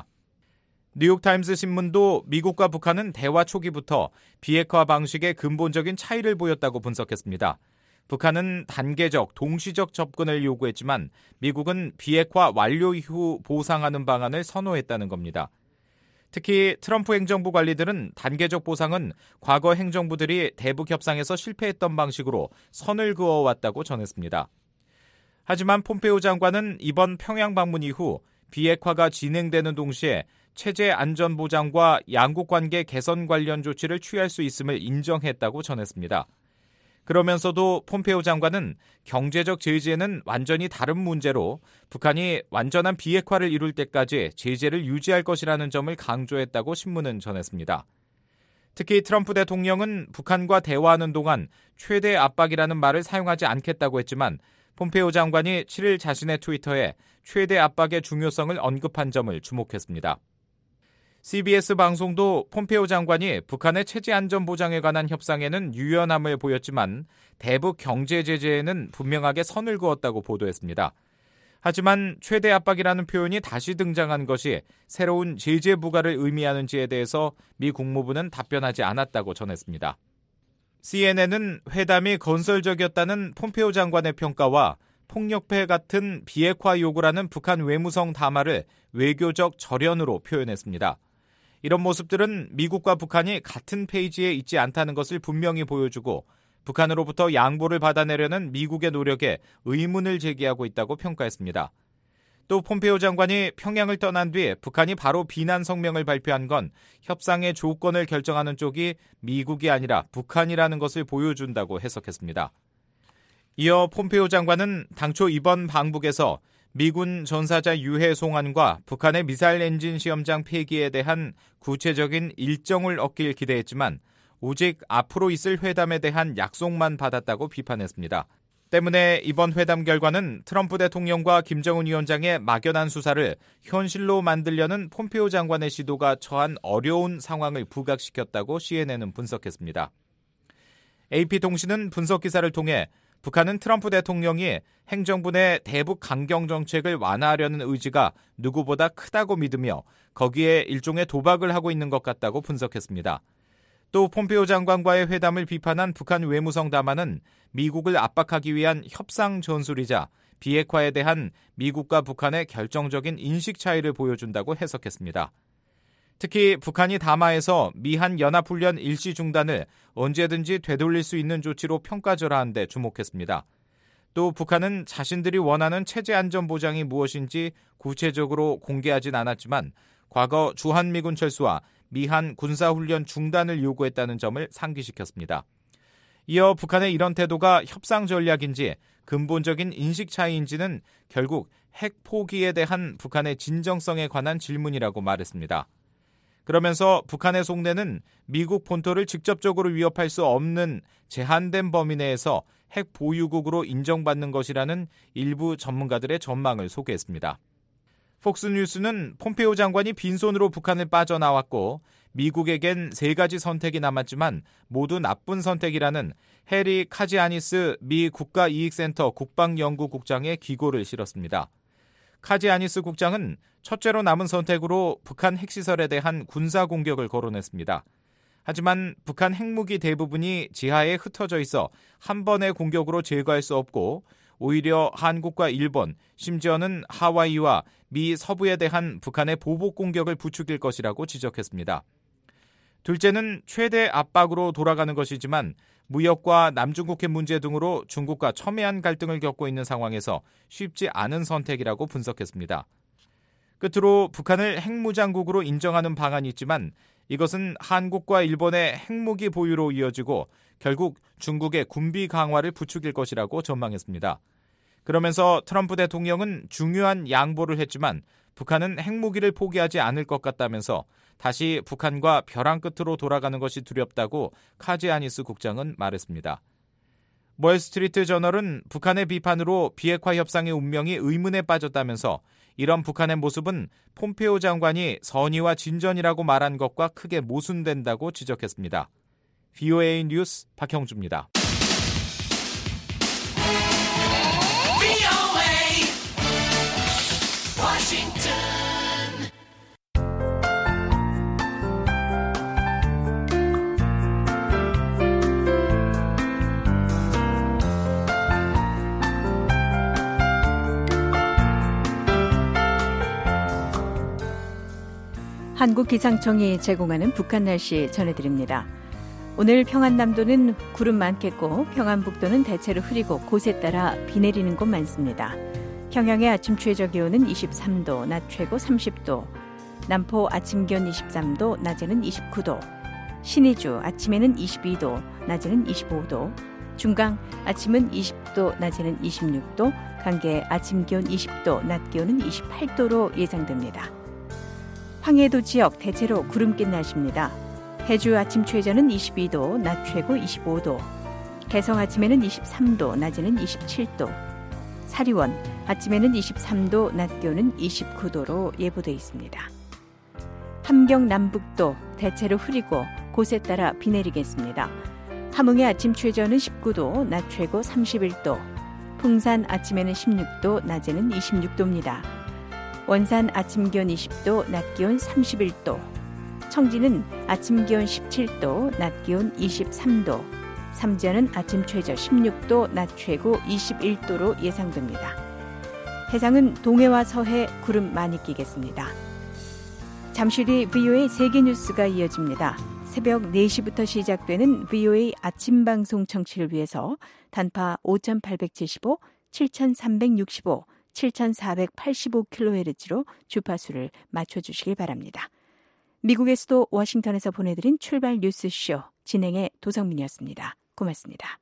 뉴욕타임스 신문도 미국과 북한은 대화 초기부터 비핵화 방식의 근본적인 차이를 보였다고 분석했습니다. 북한은 단계적, 동시적 접근을 요구했지만 미국은 비핵화 완료 이후 보상하는 방안을 선호했다는 겁니다. 특히 트럼프 행정부 관리들은 단계적 보상은 과거 행정부들이 대북 협상에서 실패했던 방식으로 선을 그어왔다고 전했습니다. 하지만 폼페오 장관은 이번 평양 방문 이후 비핵화가 진행되는 동시에 체제 안전 보장과 양국 관계 개선 관련 조치를 취할 수 있음을 인정했다고 전했습니다. 그러면서도 폼페오 장관은 경제적 제재는 완전히 다른 문제로 북한이 완전한 비핵화를 이룰 때까지 제재를 유지할 것이라는 점을 강조했다고 신문은 전했습니다. 특히 트럼프 대통령은 북한과 대화하는 동안 최대 압박이라는 말을 사용하지 않겠다고 했지만 폼페오 장관이 7일 자신의 트위터에 최대 압박의 중요성을 언급한 점을 주목했습니다. CBS 방송도 폼페오 장관이 북한의 체제 안전 보장에 관한 협상에는 유연함을 보였지만 대북 경제 제재에는 분명하게 선을 그었다고 보도했습니다. 하지만 최대 압박이라는 표현이 다시 등장한 것이 새로운 제재 부과를 의미하는지에 대해서 미 국무부는 답변하지 않았다고 전했습니다. CNN은 회담이 건설적이었다는 폼페오 장관의 평가와 폭력배 같은 비핵화 요구라는 북한 외무성 담화를 외교적 절연으로 표현했습니다. 이런 모습들은 미국과 북한이 같은 페이지에 있지 않다는 것을 분명히 보여주고 북한으로부터 양보를 받아내려는 미국의 노력에 의문을 제기하고 있다고 평가했습니다. 또 폼페오 장관이 평양을 떠난 뒤 북한이 바로 비난 성명을 발표한 건 협상의 조건을 결정하는 쪽이 미국이 아니라 북한이라는 것을 보여준다고 해석했습니다. 이어 폼페오 장관은 당초 이번 방북에서 미군 전사자 유해 송환과 북한의 미사일 엔진 시험장 폐기에 대한 구체적인 일정을 얻길 기대했지만 오직 앞으로 있을 회담에 대한 약속만 받았다고 비판했습니다. 때문에 이번 회담 결과는 트럼프 대통령과 김정은 위원장의 막연한 수사를 현실로 만들려는 폼페오 장관의 시도가 처한 어려운 상황을 부각시켰다고 CNN은 분석했습니다. AP통신은 분석 기사를 통해 북한은 트럼프 대통령이 행정부 내 대북 강경 정책을 완화하려는 의지가 누구보다 크다고 믿으며 거기에 일종의 도박을 하고 있는 것 같다고 분석했습니다. 또 폼페오 장관과의 회담을 비판한 북한 외무성 담화는 미국을 압박하기 위한 협상 전술이자 비핵화에 대한 미국과 북한의 결정적인 인식 차이를 보여준다고 해석했습니다. 특히 북한이 담화에서 미한 연합훈련 일시 중단을 언제든지 되돌릴 수 있는 조치로 평가절하한 데 주목했습니다. 또 북한은 자신들이 원하는 체제 안전 보장이 무엇인지 구체적으로 공개하진 않았지만 과거 주한미군 철수와 미한 군사훈련 중단을 요구했다는 점을 상기시켰습니다. 이어 북한의 이런 태도가 협상 전략인지 근본적인 인식 차이인지는 결국 핵 포기에 대한 북한의 진정성에 관한 질문이라고 말했습니다. 그러면서 북한의 속내는 미국 본토를 직접적으로 위협할 수 없는 제한된 범위 내에서 핵 보유국으로 인정받는 것이라는 일부 전문가들의 전망을 소개했습니다. 폭스뉴스는 폼페오 장관이 빈손으로 북한을 빠져나왔고 미국에겐 3가지 선택이 남았지만 모두 나쁜 선택이라는 해리 카지아니스 미 국가이익센터 국방연구국장의 기고를 실었습니다. 카지아니스 국장은 첫째로 남은 선택으로 북한 핵시설에 대한 군사 공격을 거론했습니다. 하지만 북한 핵무기 대부분이 지하에 흩어져 있어 한 번의 공격으로 제거할 수 없고 오히려 한국과 일본, 심지어는 하와이와 미 서부에 대한 북한의 보복 공격을 부추길 것이라고 지적했습니다. 둘째는 최대 압박으로 돌아가는 것이지만 무역과 남중국해 문제 등으로 중국과 첨예한 갈등을 겪고 있는 상황에서 쉽지 않은 선택이라고 분석했습니다. 끝으로 북한을 핵무장국으로 인정하는 방안이 있지만 이것은 한국과 일본의 핵무기 보유로 이어지고 결국 중국의 군비 강화를 부추길 것이라고 전망했습니다. 그러면서 트럼프 대통령은 중요한 양보를 했지만 북한은 핵무기를 포기하지 않을 것 같다면서 다시 북한과 벼랑 끝으로 돌아가는 것이 두렵다고 카지아니스 국장은 말했습니다. 월스트리트 저널은 북한의 비판으로 비핵화 협상의 운명이 의문에 빠졌다면서 이런 북한의 모습은 폼페오 장관이 선의와 진전이라고 말한 것과 크게 모순된다고 지적했습니다. VOA 뉴스 박형주입니다. 한국기상청이 제공하는 북한 날씨 전해드립니다. 오늘 평안남도는 구름 많겠고 평안북도는 대체로 흐리고 곳에 따라 비 내리는 곳 많습니다. 평양의 아침 최저 기온은 23도, 낮 최고 30도, 남포 아침 기온 23도, 낮에는 29도, 신의주 아침에는 22도, 낮에는 25도, 중강 아침은 20도, 낮에는 26도, 강계 아침 기온 20도, 낮 기온은 28도로 예상됩니다. 황해도 지역 대체로 구름 낀 날씨입니다. 해주 아침 최저는 22도, 낮 최고 25도, 개성 아침에는 23도, 낮에는 27도, 사리원 아침에는 23도, 낮 기온은 29도로 예보돼 있습니다. 함경 남북도 대체로 흐리고 곳에 따라 비 내리겠습니다. 함흥의 아침 최저는 19도, 낮 최고 31도, 풍산 아침에는 16도, 낮에는 26도입니다. 원산 아침 기온 20도, 낮 기온 31도, 청진은 아침 기온 17도, 낮 기온 23도, 삼전은 아침 최저 16도, 낮 최고 21도로 예상됩니다. 해상은 동해와 서해 구름 많이 끼겠습니다. 잠시 뒤 VOA 세계뉴스가 이어집니다. 새벽 4시부터 시작되는 VOA 아침 방송 청취를 위해서 단파 5875, 7365, 7485kHz로 주파수를 맞춰주시길 바랍니다. 미국에서도 워싱턴에서 보내드린 출발 뉴스쇼 진행의 도성민이었습니다. 고맙습니다.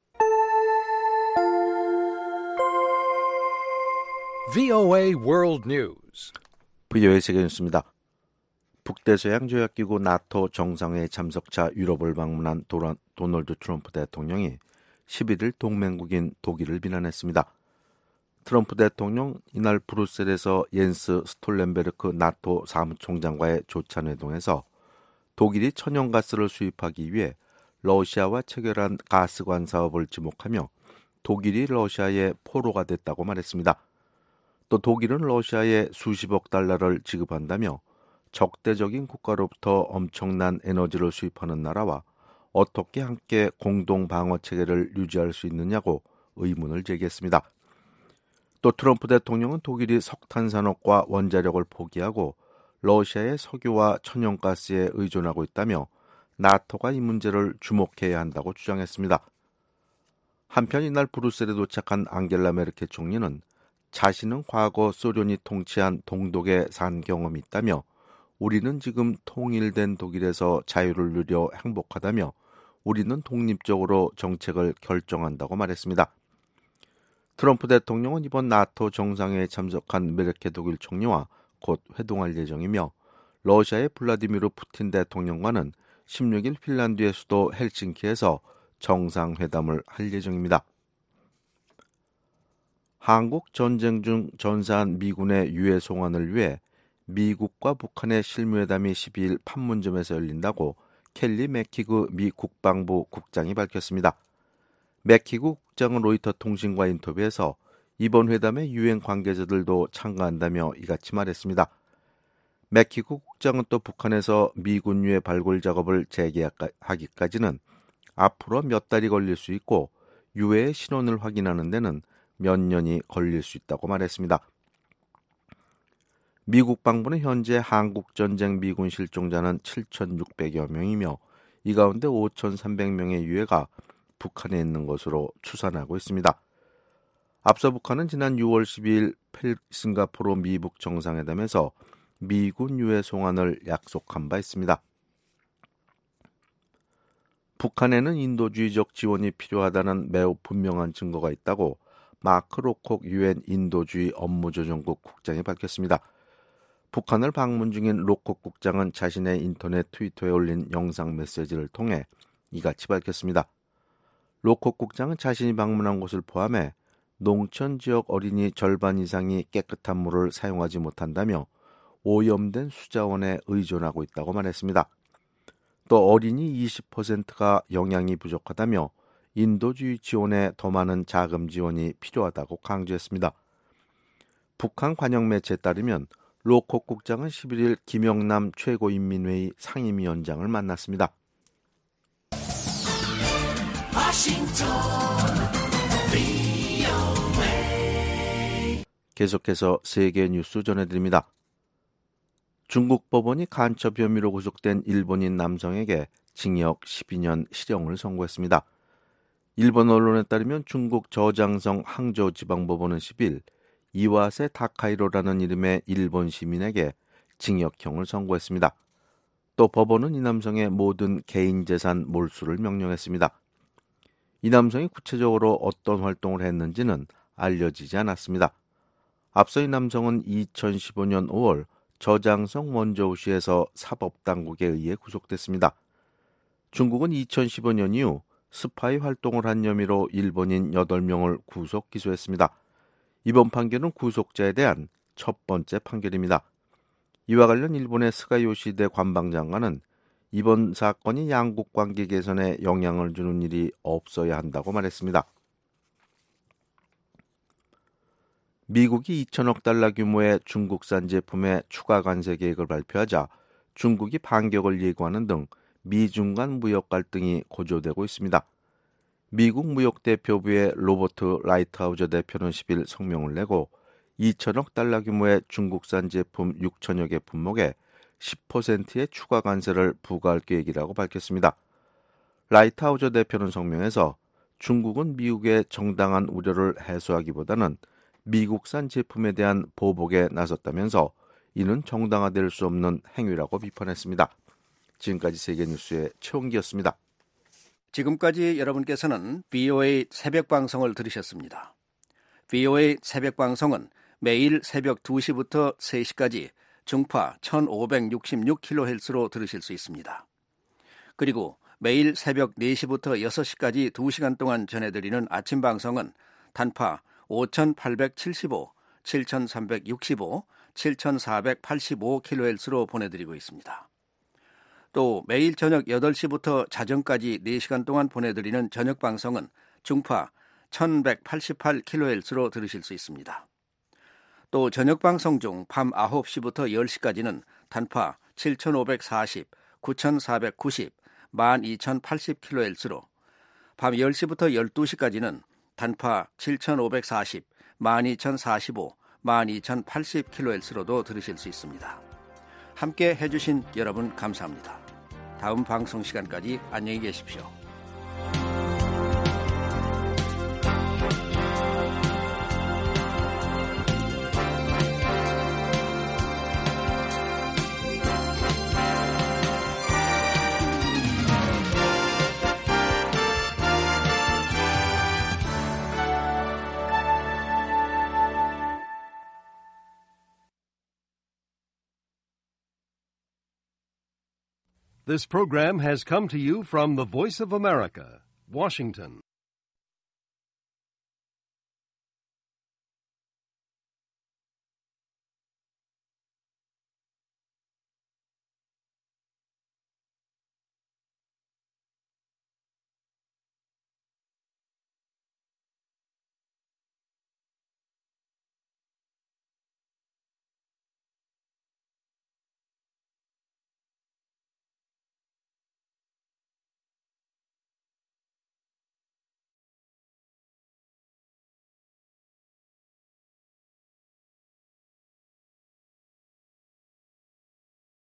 VOA World News. VOA 세계뉴스입니다. 북대서양조약기구 나토 정상회의 참석차 유럽을 방문한 도널드 트럼프 대통령이 11일 동맹국인 독일을 비난했습니다. 트럼프 대통령 이날 브뤼셀에서 옌스 스톨텐베르크 나토 사무총장과의 조찬회동에서 독일이 천연가스를 수입하기 위해 러시아와 체결한 가스관 사업을 지목하며 독일이 러시아의 포로가 됐다고 말했습니다. 또 독일은 러시아에 수십억 달러를 지급한다며 적대적인 국가로부터 엄청난 에너지를 수입하는 나라와 어떻게 함께 공동 방어 체계를 유지할 수 있느냐고 의문을 제기했습니다. 또 트럼프 대통령은 독일이 석탄 산업과 원자력을 포기하고 러시아의 석유와 천연가스에 의존하고 있다며 나토가 이 문제를 주목해야 한다고 주장했습니다. 한편 이날 브뤼셀에 도착한 앙겔라 메르켈 총리는 자신은 과거 소련이 통치한 동독에 산 경험이 있다며 우리는 지금 통일된 독일에서 자유를 누려 행복하다며 우리는 독립적으로 정책을 결정한다고 말했습니다. 트럼프 대통령은 이번 나토 정상회의에 참석한 메르켈 독일 총리와 곧 회동할 예정이며 러시아의 블라디미르 푸틴 대통령과는 16일 핀란드의 수도 헬싱키에서 정상회담을 할 예정입니다. 한국 전쟁 중 전사한 미군의 유해 송환을 위해 미국과 북한의 실무회담이 12일 판문점에서 열린다고 켈리 맥키그 미 국방부 국장이 밝혔습니다. 맥키그 국장은 로이터 통신과 인터뷰에서 이번 회담에 유엔 관계자들도 참가한다며 이같이 말했습니다. 맥키그 국장은 또 북한에서 미군유해 발굴 작업을 재개하기까지는 앞으로 몇 달이 걸릴 수 있고 유해의 신원을 확인하는 데는 몇 년이 걸릴 수 있다고 말했습니다. 미국 방부는 현재 한국전쟁 미군 실종자는 7,600여 명이며 이 가운데 5,300명의 유해가 북한에 있는 것으로 추산하고 있습니다. 앞서 북한은 지난 6월 12일 싱가포르 미북 정상회담에서 미군 유해 송환을 약속한 바 있습니다. 북한에는 인도주의적 지원이 필요하다는 매우 분명한 증거가 있다고 마크 로콕 유엔 인도주의 업무조정국 국장이 밝혔습니다. 북한을 방문 중인 로콕 국장은 자신의 인터넷 트위터에 올린 영상 메시지를 통해 이같이 밝혔습니다. 로콕 국장은 자신이 방문한 곳을 포함해 농촌 지역 어린이 절반 이상이 깨끗한 물을 사용하지 못한다며 오염된 수자원에 의존하고 있다고 말했습니다. 또 어린이 20%가 영양이 부족하다며 인도주의 지원에 더 많은 자금 지원이 필요하다고 강조했습니다. 북한 관영 매체에 따르면 로콕 국장은 11일 김영남 최고인민회의 상임위원장을 만났습니다. 계속해서 세계 뉴스 전해드립니다. 중국 법원이 간첩 혐의로 구속된 일본인 남성에게 징역 12년 실형을 선고했습니다. 일본 언론에 따르면 중국 저장성 항저우 지방법원은 10일 이와세 다카이로라는 이름의 일본 시민에게 징역형을 선고했습니다. 또 법원은 이 남성의 모든 개인 재산 몰수를 명령했습니다. 이 남성이 구체적으로 어떤 활동을 했는지는 알려지지 않았습니다. 앞서 이 남성은 2015년 5월 저장성 원저우시에서 사법당국에 의해 구속됐습니다. 중국은 2015년 이후 스파이 활동을 한 혐의로 일본인 8명을 구속 기소했습니다. 이번 판결은 구속자에 대한 첫 번째 판결입니다. 이와 관련 일본의 스가 요시히데 관방장관은 이번 사건이 양국 관계 개선에 영향을 주는 일이 없어야 한다고 말했습니다. 미국이 2천억 달러 규모의 중국산 제품의 추가 관세 계획을 발표하자 중국이 반격을 예고하는 등 미중 간 무역 갈등이 고조되고 있습니다. 미국 무역대표부의 로버트 라이트하우저 대표는 10일 성명을 내고 2천억 달러 규모의 중국산 제품 6천여 개 품목에 10%의 추가 관세를 부과할 계획이라고 밝혔습니다. 라이트하우저 대표는 성명에서 중국은 미국의 정당한 우려를 해소하기보다는 미국산 제품에 대한 보복에 나섰다면서 이는 정당화될 수 없는 행위라고 비판했습니다. 지금까지 세계뉴스의 최홍기였습니다. 지금까지 여러분께서는 VOA 새벽방송을 들으셨습니다. VOA 새벽방송은 매일 새벽 2시부터 3시까지 중파 1566kHz로 들으실 수 있습니다. 그리고 매일 새벽 4시부터 6시까지 2시간 동안 전해드리는 아침방송은 단파 5875, 7365, 7485kHz로 보내드리고 있습니다. 또 매일 저녁 8시부터 자정까지 4시간 동안 보내드리는 저녁방송은 중파 1188kHz로 들으실 수 있습니다. 또 저녁방송 중 밤 9시부터 10시까지는 단파 7540, 9490, 12080kHz로 밤 10시부터 12시까지는 단파 7540, 12045, 12080kHz로도 들으실 수 있습니다. 함께 해주신 여러분 감사합니다. 다음 방송 시간까지 안녕히 계십시오. This program has come to you from the Voice of America, Washington.